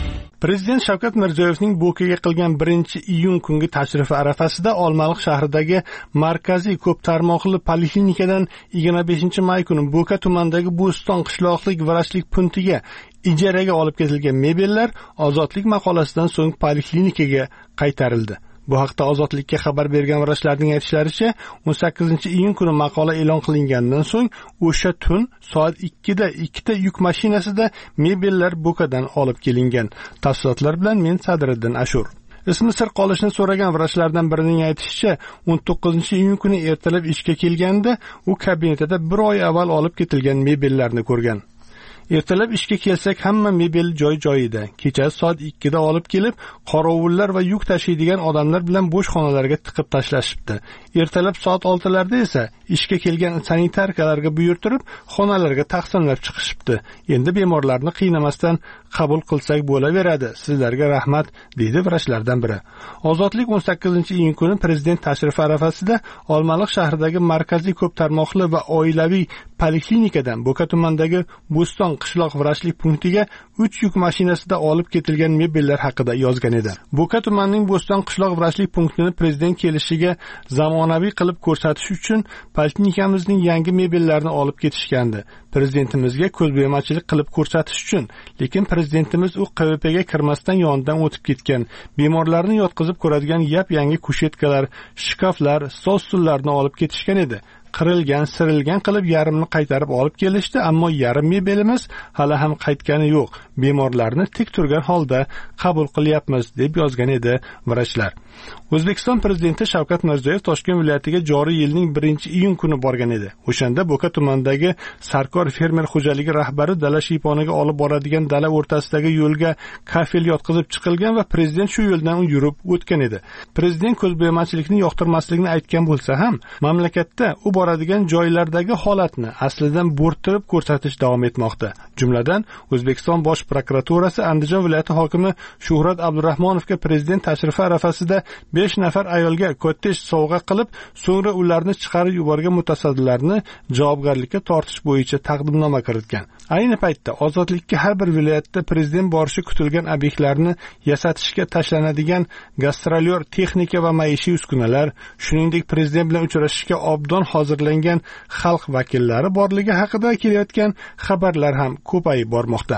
Prezident Shavkat Mirziyoyevning Bo'kaga qilgan birinchi iyun kungi tashrifi arafasida Olmaliq shahridagi markaziy ko'p tarmoqli poliklinikadan yigirma beshinchi may kuni Bo'ka tumanidagi Bo'ston qishloqlik vrachlik punktiga ijaraga olib ketilgan mebellar Ozodlik maqolasidan so'ng poliklinikaga qaytarildi. Bu haqda Ozodlikka xabar bergan vrachlarning aytishlaricha, o'n sakkizinchi iyun kuni maqola e'lon qilingandan so'ng o'sha tun soat ikkida ikkita yuk mashinasida mebellar Bo'kadan olib kelingan. Tafsilotlar bilan men Sadriddin Ashur. Ismi sir qolishni so'ragan vrachlardan birining aytishicha, o'n to'qqizinchi iyun kuni ertalab ishga kelganda u kabinetida bir oy avval olib ketilgan mebellarni ko'rgan. Ertalab ishga kelsak hamma mebel joy-joyida. Kecha soat ikkida olib kelib, qorovullar va yuk tashiydigan odamlar bilan bo'sh xonalarga tiqib tashlashibdi. Ertalab soat oltilarda esa ishga kelgan sanitarkalarga buyurtirib, xonalarga taqsimlab chiqishibdi. Endi bemorlarni qiynamasdan qabul qilsak bo'laveradi. Sizlarga rahmat, dedi vrachlardan biri. Ozodlik o'n sakkizinchi iyun kuni prezident tashrifi arafasida Olmaliq shahridagi markaziy ko'p tarmoqli va oilaviy poliklinikadan Bo'ka tumanidagi Bo'ston qishloq vrachlik punktiga uch yuk mashinasida olib ketilgan mebellar haqida yozgan edi. Bo'ka tumanining Bo'ston qishloq vrachlik punktini prezident kelishiga zamonaviy qilib ko'rsatish uchun poliklinikamizning yangi mebellarini olib ketishgandi. Prezidentimizga ko'zbo'yamachilik qilib ko'rsatish uchun, lekin prezidentimiz u Q V Pga kirmasdan yonidan o'tib ketgan. Bemorlarni yotqizib ko'radigan yap-yangi kushetkalar, shkaflar, stol-stullarni olib ketishgan edi. Qirilgan, sirilgan qilib yarimni qaytarib olib kelishdi, ammo yarim mebelimiz hali ham qaytgani yo'q. Bemorlarni tik turgan holda qabul qilyapmiz, deb yozgan edi vrachlar. O'zbekiston prezidenti Shavkat Mirziyoyev Toshkent viloyatiga joriy yilning birinchi iyun kuni borgan edi. O'shanda Bo'ka tumanidagi Sarkor fermer xo'jaligi rahbari dala shiyponiga olib boradigan dala o'rtasidagi yo'lga kafel yotqizib chiqilgan va prezident shu yo'ldan yurib o'tgan edi. Prezident ko'zbo'yamachilikni yoqtirmasligini aytgan bo'lsa ham, mamlakatda u boradigan joylardagi holatni aslidan bo'rttirib ko'rsatish davom etmoqda. Jumladan, O'zbekiston bosh prokuraturasi Andijon viloyati hokimi Shuhrat Abdurahmonovga prezident tashrifi arafasida besh nafar ayolga kottej sovg'a qilib, so'ngra ularni chiqarib yuborgan mutasaddilarni javobgarlikka tortish bo'yicha taqdimnoma kiritgan. Ayni paytda Ozodlikka har bir viloyatda prezident borishi kutilgan obyektlarni yasatishga tashlanadigan gastrolyor texnika va maishiy uskunalar, shuningdek prezident bilan uchrashishga obdon hozirlangan xalq vakillari borligi haqida kelayotgan xabarlar ham ko'payib bormoqda.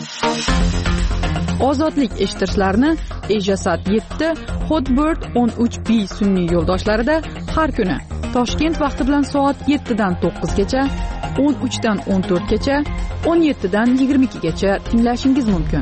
Ozodlik eshittirishlarni Ejasat yetti, Hotbird o'n uch B sun'iy yo'ldoshlarida har kuni Toshkent vaqti bilan soat yettidan to'qqizgacha, o'n uchdan o'n to'rtgacha, o'n yettidan yigirma ikkigacha tinglashingiz mumkin.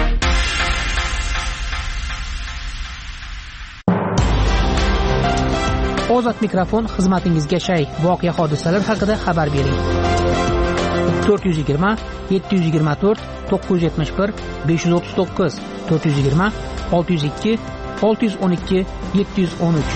Ozod mikrofon xizmatingizga shay. Voqea hodisalar haqida xabar bering. to'rt yuz yigirma yetti yuz yigirma to'rt to'qqiz yuz yetmish bir besh yuz o'ttiz to'qqiz to'rt yuz yigirma olti yuz ikki olti yuz o'n ikki yetti yuz o'n uch.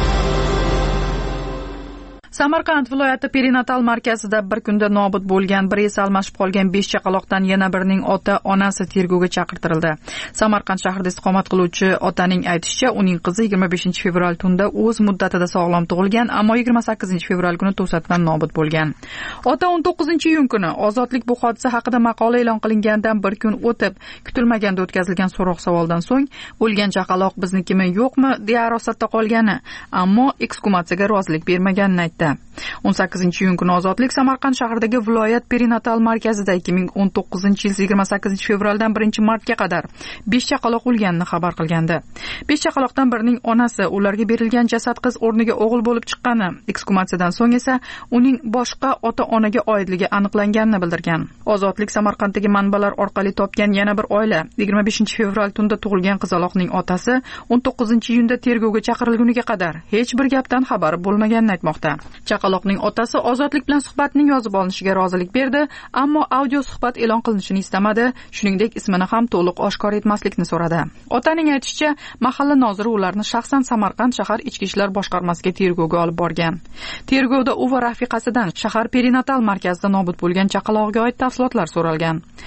Samarqand viloyati perinatal markazida bir kunda nobud bo'lgan, bir esa almashib qolgan besh chaqaloqdan yana birining ota-onasi tergovga chaqirtirildi. Samarqand shahrida istiqomat qiluvchi otaning aytishicha, uning qizi yigirma beshinchi fevral tunda o'z muddatida sog'lom tug'ilgan, ammo yigirma sakkizinchi fevral kuni to'satdan nobud bo'lgan. Ota o'n to'qqizinchi iyun kuni Ozodlik bu hodisa haqida maqola e'lon qilingandan bir kun o'tib, kutilmaganda o'tkazilgan so'roq-savoldan so'ng o'lgan chaqaloq biznikimi yo'qmi deya arosatda qolgani, ammo ekskumatsiyaga rozilik bermaganini aytdi. o'n sakkizinchi iyun kuni Ozodlik Samarqand shahridagi viloyat perinatal markazida ikki ming o'n to'qqizinchi yil yigirma sakkizinchi fevraldan birinchi martga qadar besh chaqaloq o'lganini xabar qilgandi. besh chaqaloqdan birining onasi ularga berilgan jasad qiz o'rniga o'g'il bo'lib chiqqani, ekskumatsiyadan so'ng esa uning boshqa ota-onaga oidligi aniqlanganini bildirgan. Ozodlik Samarqanddagi manbalar orqali topgan yana bir oila yigirma beshinchi fevral tunda tug'ilgan qizaloqning otasi o'n to'qqizinchi iyunda tergovga chaqirilguniga qadar hech bir gapdan xabari bo'lmaganini aytmoqda. Chaqaloqning otasi Ozodlik bilan suhbatning yozib olinishiga rozilik berdi, ammo audio suhbat e'lon qilinishini istamadi, shuningdek ismini ham to'liq oshkor etmaslikni so'radi. Otaning aytishicha, mahalla noziri ularni shaxsan Samarqand shahar ichki ishlar boshqarmasiga tergovga olib borgan. Tergovda u va rafiqasidan shahar perinatal markazida nobud bo'lgan chaqaloqga oid tafsilotlar so'ralgan.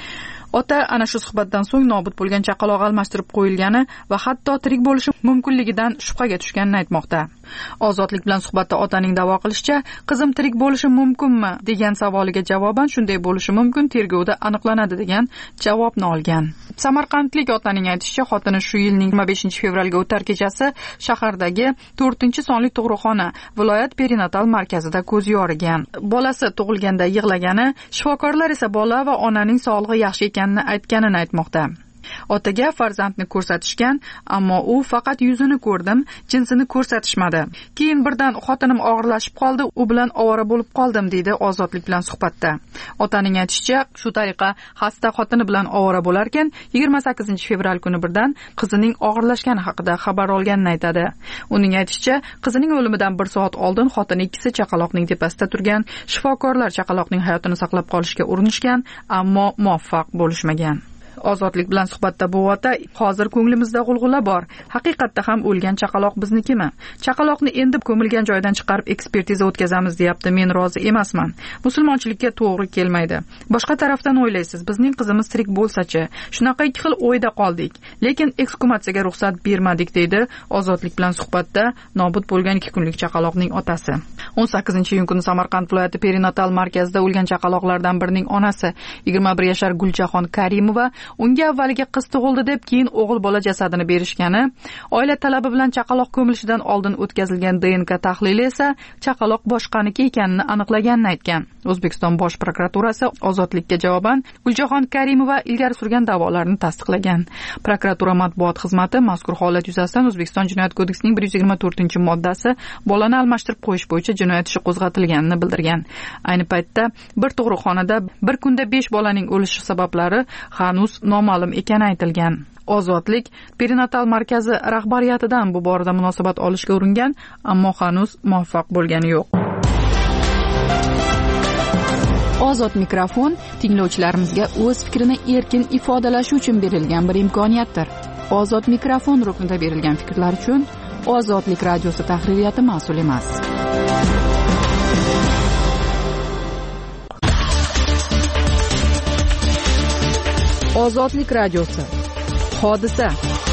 ota ana shu suhbatdan so'ng nobud bo'lgan chaqaloq almashtirib qo'yilgani va hatto tirik bo'lishi mumkinligidan shubhaga tushganini aytmoqda. Ozodlik bilan suhbatda otaning da'vo qilishicha, qizim tirik bo'lishi mumkinmi degan savoliga javoban shunday bo'lishi mumkin, tergovda aniqlanadi degan javobni olgan. Samarqandlik otaning aytishicha, xotini shu yilning yigirma beshinchi fevralga o'tar kechasi shahardagi to'rtinchi sonli tug'ruqxona viloyat perinatal markazida ko'z yorigan. Bolasi tug'ilganda yig'lagani, shifokorlar esa bola va onaning sog'lig'i yaxshi ekanini aytganini aytmoqda. Otaga farzandni ko'rsatishgan, ammo u faqat yuzini ko'rdim, jinsini ko'rsatishmadi. Keyin birdan xotinim og'irlashib qoldi, u bilan ovora bo'lib qoldim, deydi Ozodlik bilan suhbatda. Otaning aytishicha, shu tariqa xasta xotini bilan ovora bo'larkan, yigirma sakkizinchi fevral kuni birdan qizining og'irlashgani haqida xabar olganini aytadi. Uning aytishicha, qizining o'limidan bir soat oldin xotini ikkisi chaqaloqning tepasida turgan. Shifokorlar chaqaloqning hayotini saqlab qolishga urinishgan, ammo muvaffaq bo'lishmagan. Ozodlik bilan suhbatda bu ota, hozir ko'nglimizda g'ulg'ula bor. Haqiqatda ham o'lgan chaqaloq biznikimi? Chaqaloqni endi ko'milgan joydan chiqarib ekspertiza o'tkazamiz, deyapti. Men rozi emasman. Musulmonchilikka to'g'ri kelmaydi. Boshqa tarafdan o'ylaysiz, bizning qizimiz tirik bo'lsa-chi? Shunaqa ikki xil o'yda qoldik. Lekin ekskumatsiyaga ruxsat bermadik, deydi Ozodlik bilan suhbatda nobud bo'lgan ikki kunlik chaqaloqning otasi. o'n sakkizinchi iyun kuni Samarqand viloyati perinatal markazida o'lgan chaqaloqlardan birining onasi yigirma bir yashar Gulchahon Karimova unga avvaliga qiz tug'ildi deb, keyin o'g'il bola jasadini berishgani, oila talabi bilan chaqaloq ko'milishidan oldin o'tkazilgan D N K tahlili esa chaqaloq boshqaniki ekanini aniqlaganini aytgan. O'zbekiston Bosh prokuraturasi Ozodlikka javoban Gulchahon Karimova ilgari surgan da'volarni tasdiqlagan. Prokuratura matbuot xizmati mazkur holat yuzasidan O'zbekiston Jinoyat kodeksining bir yuz yigirma to'rtinchi moddasi bolani almashtirib qo'yish bo'yicha jinoyat ishi qo'zg'atilganini bildirgan. Ayni paytda bir tug'ruqxonada bir kunda besh bolaning o'lishi sabablari hanuz noma'lum ekani aytilgan. Ozodlik perinatal markazi rahbariyatidan bu borada munosabat olishga uringan, ammo hanuz muvaffaq bo'lgani yo'q. Ozod mikrofon tinglovchilarimizga o'z fikrini erkin ifodalashi uchun berilgan bir imkoniyatdir. Ozod mikrofon ruknida berilgan fikrlar uchun Ozodlik radiosi tahririyati mas'ul emas. Ozodlik radiosi. Hodisa.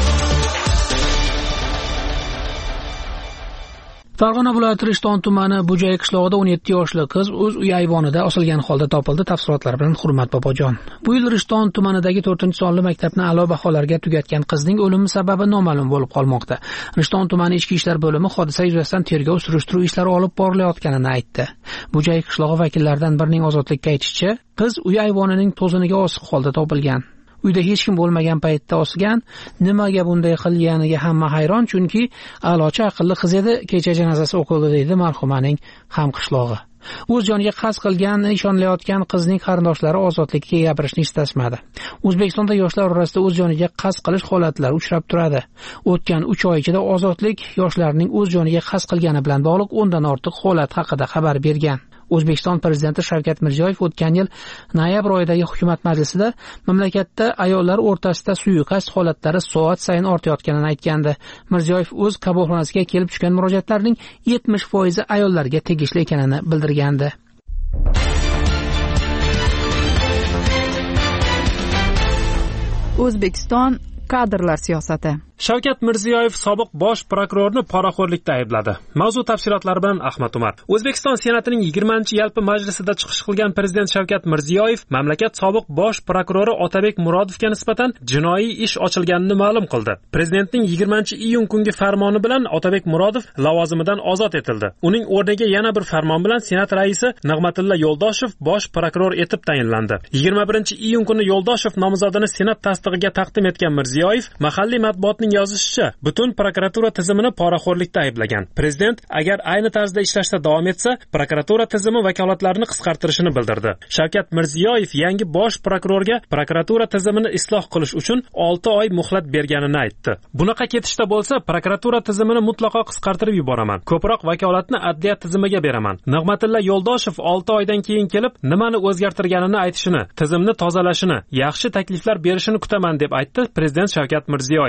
Farg'ona viloyati Rishton tumani Bujay qishlog'ida o'n yetti yoshli qiz o'z uy ayvonida osilgan holda topildi. Tafsilotlar bilan Hurmat Bobojon. Bu yil Rishton tumanidagi to'rtinchi sonli maktabni a'lo baholarga tugatgan qizning o'limi sababi noma'lum bo'lib qolmoqda. Rishton tumani ichki ishlar bo'limi hodisa yuzasidan tergov surishtiruv ishlari olib borilayotganini aytdi. Bujay qishlog'i vakillaridan birining Ozodlikka aytishicha, qiz uy ayvonining to'ziniga osiq holda topilgan. Uyda hech kim bo'lmagan paytda osigan, nimaga bunday qilganiga hamma hayron, chunki a'lochi aqlli qiz edi, kecha janozasi o'qildi, deydi marhumaning hamqishlog'i. O'z joniga qasd qilganini ishonlayotgan qizning qarindoshlari Ozodlikka gapirishni istashmadi. O'zbekistonda yoshlar orasida o'z joniga qasd qilish holatlari uchrab turadi. O'tgan uch oy ichida Ozodlik yoshlarning o'z joniga qasd qilgani bilan bog'liq o'ndan ortiq holat haqida xabar bergan. O'zbekiston prezidenti Shavkat Mirziyoyev o'tgan yil noyabr oyidagi hukumat majlisida mamlakatda ayollar o'rtasida suiqasd holatlari soat sayin ortayotganini aytgandi. Mirziyoyev o'z qabulxonasiga kelib tushgan murojaatlarning yetmish foizi ayollarga tegishli ekanini bildirgandi. O'zbekiston kadrlar siyosati. Shavkat Mirziyoyev sobiq bosh prokurorni poraxo'rlikda aybladi. Mavzu tafsilotlari bilan Ahmad Umar. O'zbekiston Senatining yigirmanchi yalpi majlisida chiqish qilgan prezident Shavkat Mirziyoyev mamlakat sobiq bosh prokurori Otabek Murodovga nisbatan jinoiy ish ochilganini ma'lum qildi. Prezidentning yigirmanchi iyun kungi farmoni bilan Otabek Murodov lavozimidan ozod etildi. Uning o'rniga yana bir farmon bilan Senat raisi Nig'matilla Yo'ldoshev bosh prokuror etib tayinlandi. yigirma birinchi iyun kuni Yo'ldoshev nomzodini Senat tasdig'iga taqdim etgan Mirziyoyev mahalliy matbuotning yozishicha, butun prokuratura tizimini poraxo'rlikda ayblagan. Prezident agar ayni tarzda ishlashda davom etsa, prokuratura tizimi vakolatlarini qisqartirishini bildirdi. Shavkat Mirziyoyev yangi bosh prokurorga prokuratura tizimini isloh qilish uchun olti oy muhlat berganini aytdi. Bunaqa ketishda bo'lsa, prokuratura tizimini mutlaqo qisqartirib yuboraman. Ko'proq vakolatni adliya tizimiga beraman. Nig'matilla Yo'ldoshev olti oydan keyin kelib, nimani o'zgartirganini aytishini, tizimni tozalashini, yaxshi takliflar berishini kutaman deb aytdi prezident Shavkat Mirziyoyev.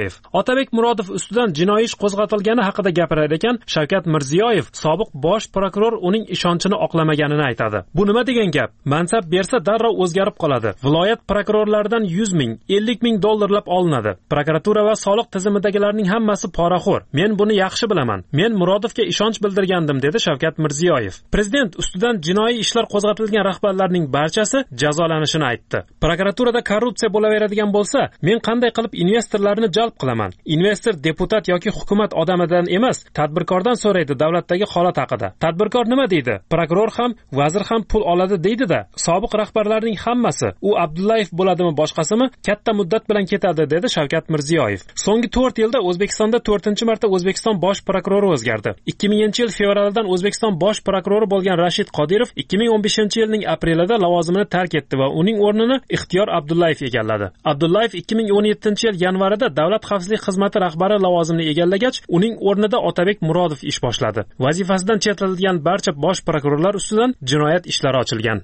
Otabek Murodov ustidan jinoiy ish qo'zg'atilgani haqida gapirar ekan, Shavkat Mirziyoyev sobiq bosh prokuror uning ishonchini oqlamaganini aytadi. Bu nima degan gap? Mansab bersa darrov o'zgarib qoladi. Viloyat prokurorlaridan yuz ming, ellik ming dollarlab olinadi. Prokuratura va soliq tizimidagilarning hammasi poraxo'r. Men buni yaxshi bilaman. Men Murodovga ishonch bildirgandim, dedi Shavkat Mirziyoyev. Prezident ustidan jinoiy ishlar qo'zg'atilgan rahbarlarning barchasi jazolanishini aytdi. Prokuraturada korrupsiya bo'laveradigan bo'lsa, men qanday qilib investorlarni jalb qilaman? Investor deputat yoki hukumat odamidan emas, tadbirkordan so'raydi davlatdagi holat haqida. Tadbirkor nima deydi? Prokuror ham, vazir ham pul oladi deydi-da. Sobiq rahbarlarning hammasi, u Abdullayev bo'ladimi, boshqasimi, katta muddat bilan ketadi, dedi Shavkat Mirziyoyev. So'nggi to'rt yilda O'zbekistonda to'rtinchi marta O'zbekiston bosh prokurori o'zgardi. ikki minginchi yil fevralidan O'zbekiston bosh prokurori bo'lgan Rashid Qodirov ikki ming o'n beshinchi yilning aprelida lavozimini tark etdi va uning o'rnini Ixtiyor Abdullayev egalladi. Abdullayev ikki ming o'n yettinchi yil yanvarida Davlat xavfsizlik xizmati rahbari lavozimini egallagach, uning o'rnida Otabek Murodov ish boshladi. Vazifasidan chetlatilgan barcha bosh prokurorlar ustidan jinoyat ishlari ochilgan.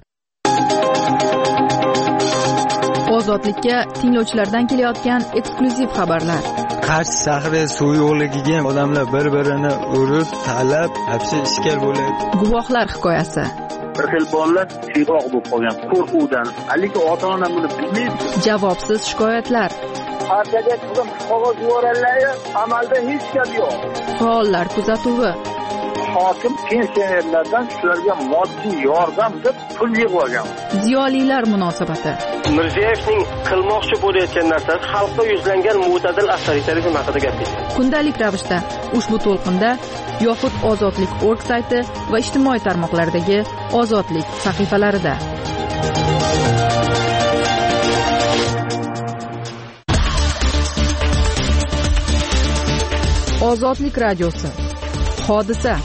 Ozodlikka tinglovchilardan kelayotgan eksklyuziv xabarlar. Qarsh shahri suv yo'qligiga odamlar bir-birini urib, talab, hapsi ishkal bo'ladi. Guvohlar hikoyasi. Bir xil bolalar siyg'oq bo'lib qolgan qo'rquvdan. Lekin ota-ona buni bilmaydi. Javobsiz shikoyatlar. Partiyaga qizim qog'oz yuborganlar, amalda hech gap yo'q. Faollar kuzatuvi. Hokim pensionerlardan shularga moddiy yordam deb pul yig'ib olgan. Ziyolilar munosabati. Mirziyoyevning qilmoqchi bo'layotgan narsasi xalqqa yuzlangan mo'tadil avtoritarizm haqida gapirdi. Kundalik ravishda ushbu to'lqinda yoxud ozodlik nokta org sayti va ijtimoiy tarmoqlardagi Ozodlik sahifalarida. Ozodlik radiosi. Hodisa.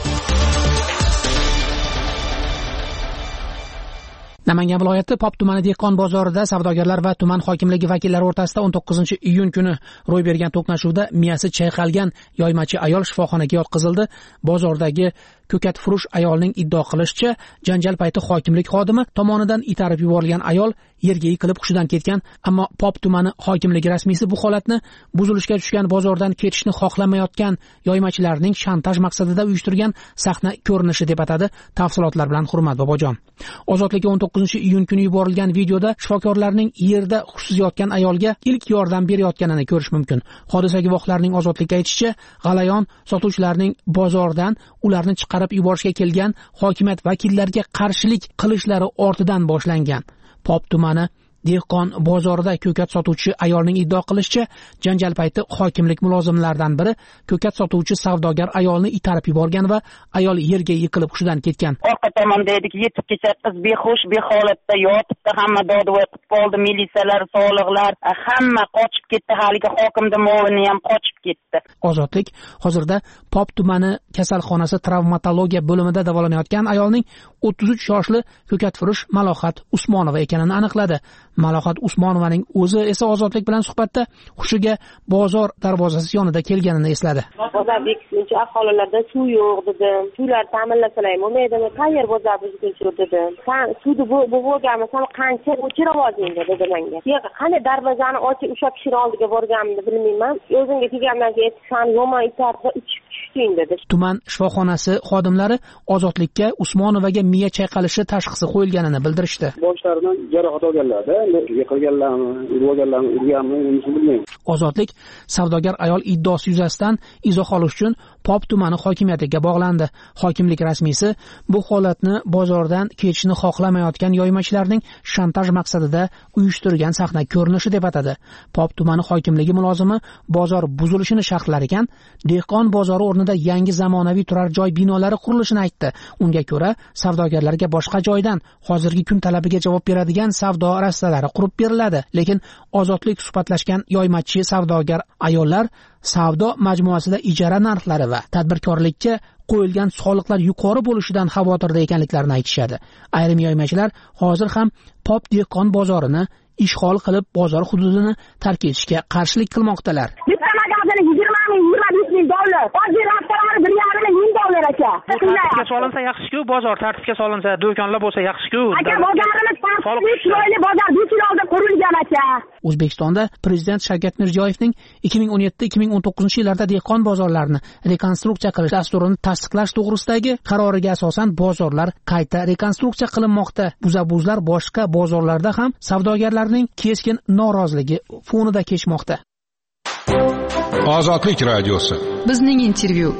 Namangan viloyati Pop tumani dehqon bozorida savdogarlar va tuman hokimligi vakillari o'rtasida o'n to'qqizinchi iyun kuni ro'y bergan to'qnashuvda miyasi chayqalgan yoymachi ayol shifoxonaga yotqizildi. Bozordagi ko'kat furush ayolning iddao qilishicha, janjal payti hokimlik xodimi tomonidan itarib yuborilgan ayol yerga yiqilib hushidan ketgan, ammo Pop tumani hokimligi rasmiysi bu holatni buzilishga tushgan bozordan ketishni xohlamayotgan yoymachilarning shantaj maqsadida uyushtirgan sahna ko'rinishi deb atadi. Tafsilotlar bilan Hurmat Bobojon. Ozodlikka o'n to'qqizinchi iyun kuni yuborilgan videoda shifokorlarning yerda hushsiz yotgan ayolga ilk yordam berayotganini ko'rish mumkin. Hodisa guvohlarining Ozodlikka aytishicha, g'alayon sotuvchilarning bozordan ularni chiqarib yuborishga kelgan hokimiyat vakillariga qarshilik qilishlari ortidan boshlangan. Pop tumani dehqon bozorida ko'kat sotuvchi ayolning iddao qilishicha, janjal payti hokimlik mulozimlaridan biri ko'kat sotuvchi savdogar ayolni itarib yuborgan va ayol yerga yiqilib hushidan ketgan. Orqa tomonda edik, yetib kelsa qiz behush beholatda yotibdi, hamma dodvoy qilib qoldi, militsiyalar, soliqlar, hamma qochib ketdi, haligi hokimning o'g'lini ham qochib ketdi. Ozodlik hozirda Pop tumani kasalxonasi travmatologiya bo'limida davolanayotgan ayolning o'ttiz uch yoshli ko'katfurush Malohat Usmonova ekanini aniqladi. Malohat Usmonovaning o'zi esa Ozodlik bilan suhbatda hushiga bozor darvozasi yonida kelganini esladi. Bozor bekitguncha aholilarda suv yo'q dedim. Suvlar ta'minlasalar bo'lmaydimi? Qayer bozor bekitguncha dedim. Sen suvni bu bo'lganmisan qancha o'chira olding dedi menga. Yo'q, qani darvozani ochib o'sha kishini oldiga borganimni bilmayman. O'zingga kelgandan keyin sen yomon itarda uchib tushding dedi. Tuman shifoxonasi xodimlari Ozodlikka Usmonovaga miya chayqalishi tashxisi qo'yilganini bildirishdi. Boshlaridan jarohat olganlarda, yiqilganlarmi, urganlarmi, urganmi, uni bilmayman. Ozodlik savdogar ayol iddaosi yuzasidan izoh olish uchun Pop tumani hokimiyatiga bog'landi. Hokimlik rasmiysi bu holatni bozordan ketishni xohlamayotgan yoymachilarning shantaj maqsadida uyushtirgan sahna ko'rinishi deb atadi. Pop tumani hokimligi mulozimi bozor buzilishini sharhlar ekan, dehqon bozori o'rnida yangi zamonaviy turar joy binolari qurilishini aytdi. Unga ko'ra, savdogarlarga boshqa joydan hozirgi kun talabiga javob beradigan savdo rastalari qurib beriladi. Lekin Ozodlik suhbatlashgan yoymachi savdogar ayollar savdo majmuasida ijara narxlari va tadbirkorlikka qo'yilgan soliqlar yuqori bo'lishidan xavotirda ekanliklarini aytishadi. Ayrim yoymachilar hozir ham Pop dehqon bozorini ishg'ol qilib bozor hududini tark etishga qarshilik qilmoqdalar. yigirma yigirma besh ming dollar. Hozir avtolarni bir yarim ming dollar aka. Tartibga solinsa yaxshi-ku, bozor tartibga solinsa, do'konlar bo'lsa yaxshi-ku. Aka, bozorimiz tartibli, chiroyli bozor besh yil oldin qurilgan aka. O'zbekistonda Prezident Shavkat Mirziyoyevning ikki ming o'n yetti ikki ming o'n to'qqizinchi yillarda dehqon bozorlarini rekonstruksiya qilish dasturini tasdiqlash to'g'risidagi qaroriga asosan bozorlar qayta rekonstruksiya qilinmoqda. Buzabuzlar boshqa bozorlarda ham savdogarlarning keskin noroziligi fonida kechmoqda. Ozodlik radiosi. Bizning intervyu.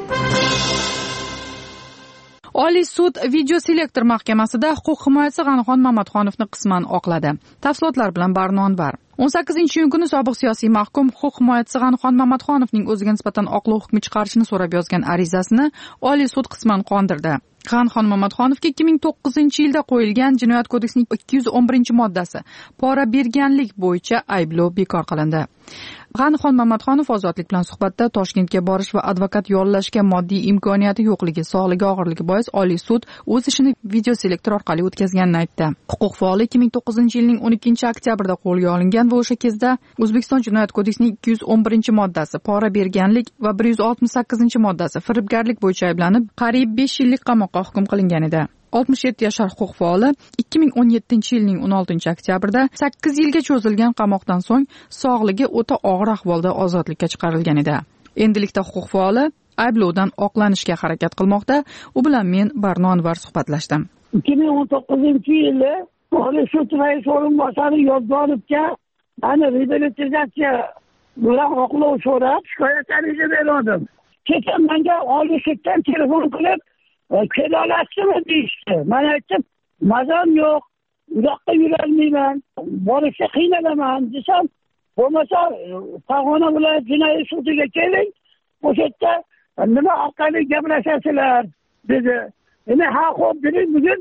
Oliy sud videoselektor mahkamasida huquq himoyachisi G'anixon Mamatxonovni qisman oqladi. Tafsilotlar bilan Barno Anvar. o'n sakkizinchi iyun kuni sobiq siyosiy mahkum huquq himoyachisi G'anixon Mamatxonovning o'ziga nisbatan oqlov hukmi chiqarishini so'rab yozgan arizasini Oliy sud qisman qondirdi. G'anixon Mamatxonovga ikki ming to'qqizinchi yilda qo'yilgan Jinoyat kodeksining ikki yuz o'n birinchi moddasi pora berganlik bo'yicha ayblov bekor qilindi. G'anixon Mamatxonov Ozodlik bilan suhbatda Toshkentga borish va advokat yollashga moddiy imkoniyati yo'qligi, sog'ligi og'irligi bois Oliy sud o'z ishini videoselektor orqali o'tkazganini aytdi. Huquq faoli ikki ming to'qqizinchi yilning o'n ikkinchi oktyabrida qo'lga olingan va o'sha kezda O'zbekiston Jinoyat kodeksining ikki yuz o'n birinchi moddasi pora berganlik va bir yuz oltmish sakkizinchi moddasi firibgarlik bo'yicha ayblanib, qariyb besh yillik qamoqqa hukm qilingan edi. oltmish yetti yashar huquq faoli ikki ming o'n yettinchi yilning o'n oltinchi oktyabrida sakkiz yilga cho'zilgan qamoqdan so'ng sog'ligi o'ta og'ir ahvolda ozodlikka chiqarilgan edi. Endilikda huquq faoli ayblovdan oqlanishga harakat qilmoqda. U bilan men Barno Anvar suhbatlashdim. ikki ming o'n to'qqizinchi yili Oliy sud rais o'rinbosari Yodgorovga ana reabilitatsiya bilan oqlov so'rab shikoyat ariza berdim. Keyin menga Oliy suddan telefon qilib kela olasizmi deyishdi. Men aytdim, mazam yo'q, uzoqqa yurolmayman, borishga qiynalaman desam, bo'lmasa Farg'ona viloyat jinoiy sudiga keling, o'sha yerda nima orqali gaplashasizlar dedi. Endi ha xo'p dedik, bugun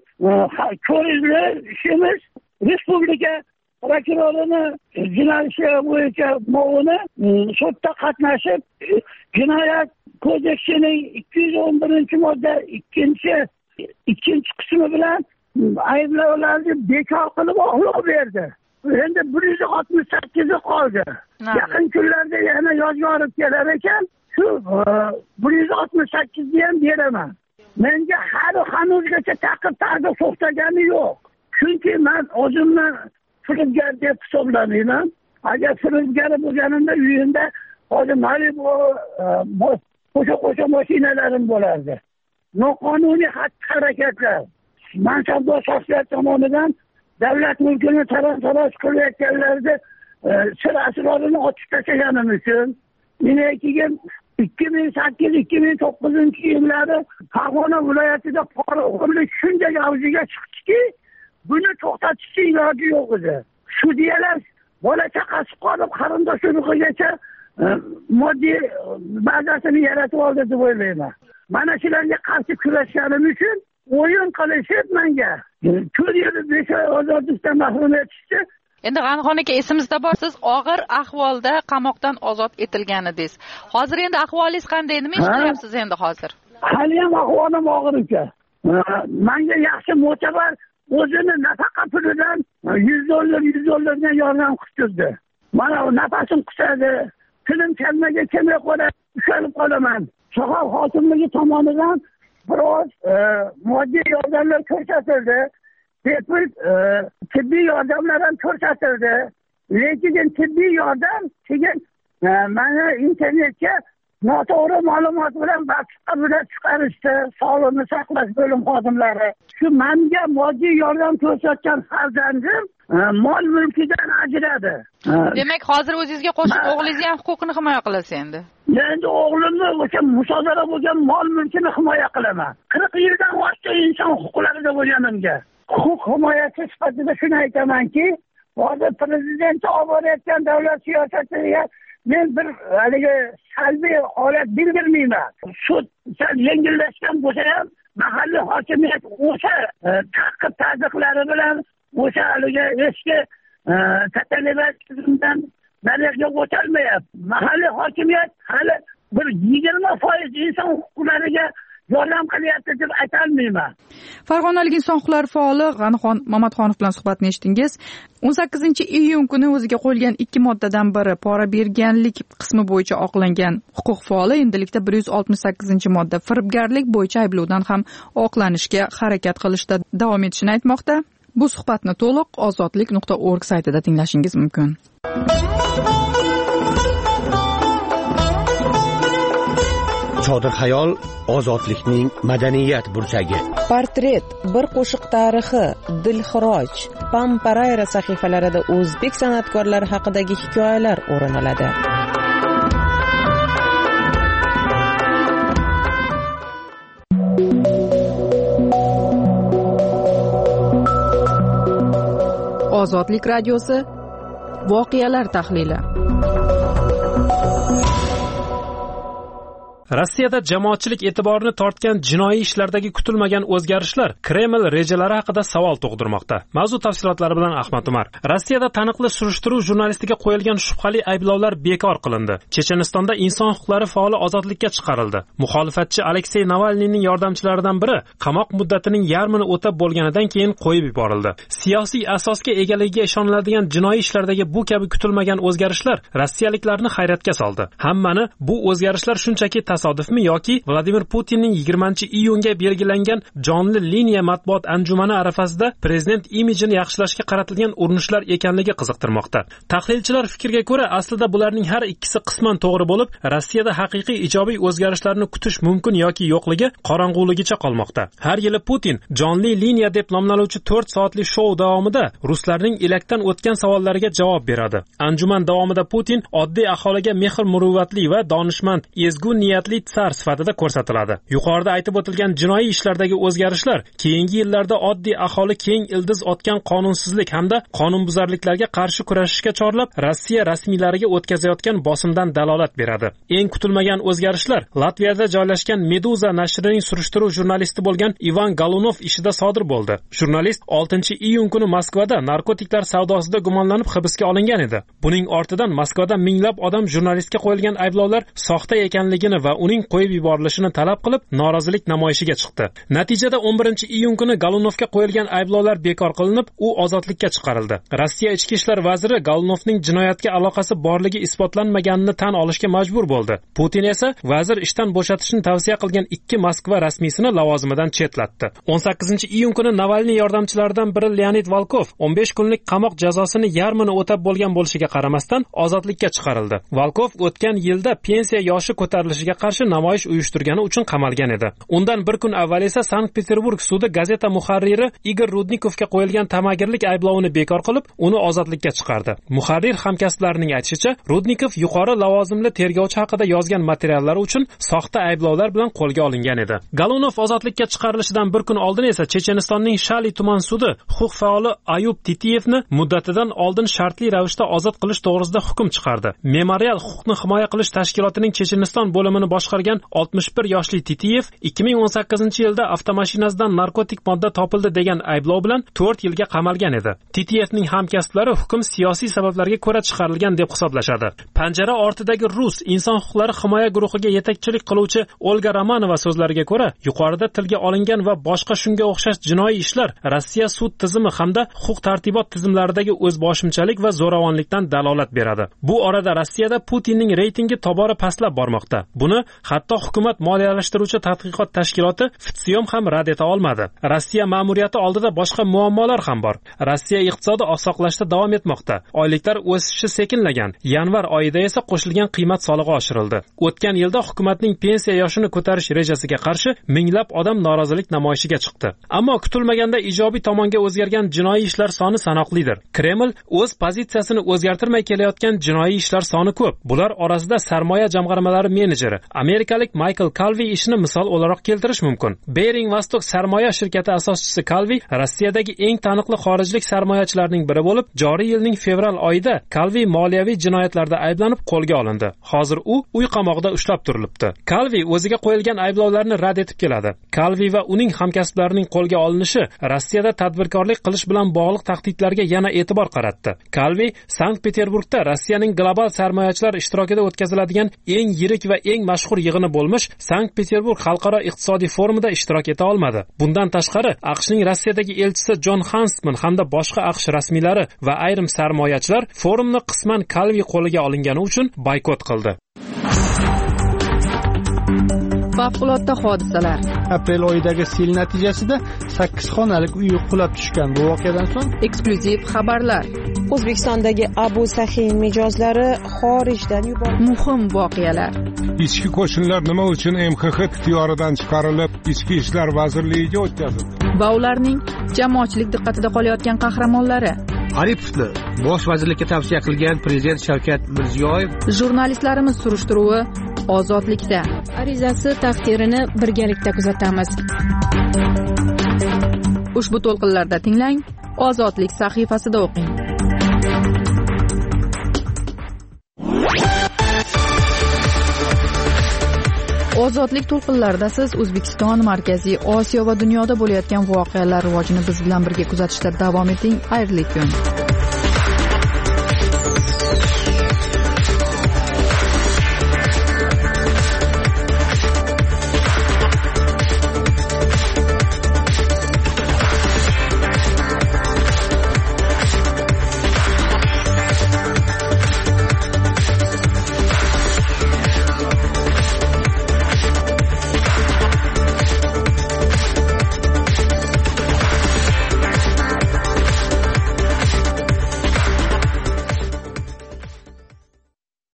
ko'rildi ishimiz respublika prokurorini jinoiy ish bo'yicha muavini sudda qatnashib jinoyat kodeksining ikki yuz o'n birinchi modda ikkinchi ikkinchi qismi bilan ayblovlarni bekor qilib oqlov berdi. Endi bir yuz oltmish sakkizi qoldi. Yaqin kunlarda yana Yodgorov kelar ekan, shu bir yuz oltmish sakkizni ham beraman. Menga hali hanuzgacha taqib taqib to'xtagani yo'q. Chunki men o'zimni firibgar deb hisoblamayman. Agar firibgar bo'lganimda uyimda hozir Malibu qo'sha qo'sha mashinalarim bo'lardi. Noqonuniy xatti-harakatlar mansabdor shaxsiyat tomonidan davlat mulkini talon-taroj qilayotganlarni sir asrorini ochib tashlaganim uchun meni keyin ikki ming sakkiz ikki ming to'qqizinchi yillari Farg'ona viloyatida pora o'g'irlik shunday avjiga chiqdiki, buni to'xtatishga iloji yo'q edi. Sudyalar bola chaqasi qolib qarindosh urug'igacha moddiy bazasini yaratib oldi deb o'ylayman. Mana shularga qarshi kurashganim uchun o'yin qilishib menga to'rt yil besh oy ozodlikdan mahrum etishdi. Endi G'anixon aka, esimizda bor, siz og'ir ahvolda qamoqdan ozod etilgan edingiz. Hozir endi ahvolingiz qanday? Nima ish qilyapsiz endi hozir? Hali ham ahvolim og'ir ekan. Menga yaxshi mo'tabar o'zini nafaqa pulidan yuz dollar yuz dollardan yordam qildi. Mana nafasim qisadi, tilim kalmaga kelmay qoladi, ushalib qolaman. Shahar hokimligi tomonidan biroz moddiy yordamlar ko'rsatildi. Bepul tibbiy yordamlar ham ko'rsatildi. Lekin tibbiy yordam keyin mana internetga noto'g'ri ma'lumot bilan baqqa bilan chiqarishdi sog'liqni saqlash bo'lim xodimlari. Shu menga moddiy yordam ko'rsatgan farzandim mol mulkidan ajradi. Demak, hozir o'zingizga qo'shib o'g'lingizni ham huquqini himoya qilasiz endi. Endi o'g'limni o'sha musodara bo'lgan mol mulkini himoya qilaman. qirq yildan ortiq inson huquqlarida bo'lganimga huquq himoyachisi sifatida shuni aytamanki, hozir prezident olib borayotgan davlat siyosatiga men bir haligi salbiy holat bildirmayman. Sud sal yengillashgan bo'lsa ham mahalliy hokimiyat o'sha ta'qib taqiqlari bilan o'sha haligi eski totalitarizmdan nariga o'tolmayapti. Mahalliy hokimiyat hali bir yigirma foiz inson huquqlariga yordam qilyapti deb aytolmayman. Farg'onalik inson huquqlari faoli G'anixon Mamatxonov bilan suhbatni eshitdingiz. o'n sakkizinchi iyun kuni o'ziga qo'yilgan ikki moddadan biri pora berganlik qismi bo'yicha oqlangan huquq faoli endilikda bir yuz oltmish sakkizinchi modda firibgarlik bo'yicha ayblovdan ham oqlanishga harakat qilishda davom etishini aytmoqda. Bu suhbatni to'liq ozodlik nuqta org saytida tinglashingiz mumkin. Chodir xayol ozodlikning madaniyat burchagi. Portret, bir qo'shiq tarixi, Dilxiroj, Pamparayra sahifalarida o'zbek san'atkorlari haqidagi hikoyalar o'rin oladi. Ozodlik radiosi voqealar tahlili. Rossiyada jamoatchilik e'tiborini tortgan jinoiy ishlardagi kutilmagan o'zgarishlar Kreml rejalari haqida savol tug'dirmoqda. Mavzu tafsilotlari bilan Ahmad Umar. Rossiyada taniqli surishtiruv jurnalistiga qo'yilgan shubhali ayblovlar bekor qilindi. Chechenistonda inson huquqlari faoli ozodlikka chiqarildi. Muxolifatchi Aleksey Navalniyning yordamchilaridan biri qamoq muddatining yarmini o'tab bo'lganidan keyin qo'yib yuborildi. Siyosiy asosga egaligiga ishoniladigan jinoiy ishlardagi bu kabi kutilmagan o'zgarishlar rossiyaliklarni hayratga soldi. Hammani bu o'zgarishlar shunchaki tasodifmi yoki Vladimir Putinning yigirmanchi iyunga belgilangan jonli liniya matbuot anjumani arafasida prezident imijini yaxshilashga qaratilgan urinishlar ekanligi qiziqtirmoqda. Tahlilchilar fikriga ko'ra, aslida bularning har ikkisi qisman to'g'ri bo'lib, Rossiyada haqiqiy ijobiy o'zgarishlarni kutish mumkin yoki yo'qligi qorong'uligicha qolmoqda. Har yili Putin jonli liniya deb nomlanuvchi to'rt soatli shou davomida ruslarning elakdan o'tgan savollariga javob beradi. Anjuman davomida Putin oddiy aholiga mehr muruvvatli va donishmand, ezgu niyatli tsar sifatida ko'rsatiladi. Yuqorida aytib o'tilgan jinoiy ishlardagi o'zgarishlar keyingi yillarda oddiy aholi keng ildiz otgan qonunsizlik hamda qonunbuzarliklarga qarshi kurashishga chorlab, Rossiya rasmiylariga o'tkazayotgan bosimdan dalolat beradi. Eng kutilmagan o'zgarishlar Latviyada joylashgan Meduza nashrining surishtiruv jurnalisti bo'lgan Ivan Galunov ishida sodir bo'ldi. Jurnalist oltinchi iyun kuni Moskvada narkotiklar savdosida gumonlanib hibsga olingan edi. Buning ortidan Moskvada minglab odam jurnalistga qo'yilgan ayblovlar soxta ekanligini va uning qo'yib yuborilishini talab qilib norozilik namoyishiga chiqdi. Natijada o'n birinchi iyun kuni Galunovga qo'yilgan ayblovlar bekor qilinib, u ozodlikka chiqarildi. Rossiya ichki ishlar vaziri Galunovning jinoyatga aloqasi borligi isbotlanmaganini tan olishga majbur bo'ldi. Putin esa vazir ishdan bo'shatishni tavsiya qilgan ikki Moskva rasmiysini lavozimidan chetlatdi. o'n sakkizinchi iyun kuni Navalniy yordamchilaridan biri Leonid Volkov o'n besh kunlik qamoq jazosini yarmini o'tab bo'lgan bo'lishiga qaramasdan ozodlikka chiqarildi. Volkov o'tgan yilda pensiya yoshi ko'tarilishiga qarshi namoyish uyushtirgani uchun qamalgan edi. Undan bir kun avval esa Sankt-Peterburg sudi gazeta muharriri Igor Rudnikovga qo'yilgan tamagirlik ayblovini bekor qilib, uni ozodlikka chiqardi. Muharrir hamkasblarining aytishicha, Rudnikov yuqori lavozimli tergovchi haqida yozgan materiallari uchun soxta ayblovlar bilan qo'lga olingan edi. Galunov ozodlikka chiqarilishidan bir kun oldin esa Chechenistonning Shali tuman sudi huquq faoli Ayub Titiyevni muddatidan oldin shartli ravishda ozod qilish to'g'risida hukm chiqardi. Memorial huquqni himoya qilish tashkilotining Checheniston bo'limini boshqargan oltmish bir yoshli Titiyev ikki ming o'n sakkizinchi yilda avtomashinasidan narkotik modda topildi degan ayblov bilan to'rt yilga qamalgan edi. Titiyevning hamkasblari hukm siyosiy sabablarga ko'ra chiqarilgan deb hisoblashadi. Panjara ortidagi rus inson huquqlari himoya guruhiga yetakchilik qiluvchi Olga Romanova so'zlariga ko'ra, yuqorida tilga olingan va boshqa shunga o'xshash jinoiy ishlar Rossiya sud tizimi hamda huquq tartibot tizimlaridagi o'zboshimchalik va zo'ravonlikdan dalolat beradi. Bu orada Rossiyada Putinning reytingi tobora pastlab bormoqda. Buni hatto hukumat moliyalashtiruvchi tadqiqot tashkiloti Fitsyom ham rad eta olmadi. Rossiya ma'muriyati oldida boshqa muammolar ham bor. Rossiya iqtisodi oqsoqlashda davom etmoqda. Oyliklar o'sishi sekinlagan. Yanvar oyida esa qo'shilgan qiymat solig'i oshirildi. O'tgan yilda hukumatning pensiya yoshini ko'tarish rejasiga qarshi minglab odam norozilik namoyishiga chiqdi. Ammo kutilmaganda ijobiy tomonga o'zgargan jinoiy ishlar soni sanoqlidir. Kreml o'z pozitsiyasini o'zgartirmay kelayotgan jinoiy ishlar soni ko'p. Bular orasida sarmoya jamg'armalari menejeri amerikalik Michael Calvi ishini misol o'laroq keltirish mumkin. Bering Vostok sarmoya shirkati asoschisi Calvi Rossiyadagi eng taniqli xorijlik sarmoyachilarning biri bo'lib, joriy yilning fevral oyida Calvi moliyaviy jinoyatlarda ayblanib qo'lga olindi. Hozir u uy qamoqida ushlab turilibdi. Calvi o'ziga qo'yilgan ayblovlarni rad etib keladi. Calvi va uning hamkasblarining qo'lga olinishi Rossiyada tadbirkorlik qilish bilan bog'liq tahdidlarga yana e'tibor qaratdi. Calvi Sankt-Peterburgda Rossiyaning global sarmoyachilar ishtirokida o'tkaziladigan eng yirik va eng mashhur yig'ini bo'lmish Sankt Peterburg xalqaro iqtisodiy forumida ishtirok eta olmadi. Bundan tashqari AQShning Rossiyadagi elchisi Jon Hansman hamda boshqa AQSh rasmiylari va ayrim sarmoyachilar forumni qisman Kalvi qo'liga olingani uchun boykot qildi. Favqulodda hodisalar. Aprel oyidagi sel natijasida sakkiz xonalik uy qulab tushgan. Bu voqeadan so'ng eksklyuziv xabarlar. O'zbekistondagi Abu Sahin mijozlari xorijdan yuborildi. Muhim voqealar. Ichki qo'shinlar nima uchun M X X ixtiyoridan chiqarilib, Ichki ishlar vazirligiga o'tkazildi? Va ularning jamoatchilik diqqatida qolayotgan qahramonlari. Aripovni bosh vazirlikka tavsiya qilgan prezident Shavkat Mirziyoyev. Jurnalistlarimiz surishtiruvi ozodlikda. Arizasi taqdirini birgalikda kuzatamiz. Ushbu to'lqinlarda tinglang, Ozodlik sahifasida o'qing. Ozodlik to'lqinlarida siz O'zbekiston, Markaziy Osiyo va dunyoda bo'layotgan voqealar rivojini biz bilan birga kuzatishda davom eting. Xayrli kun.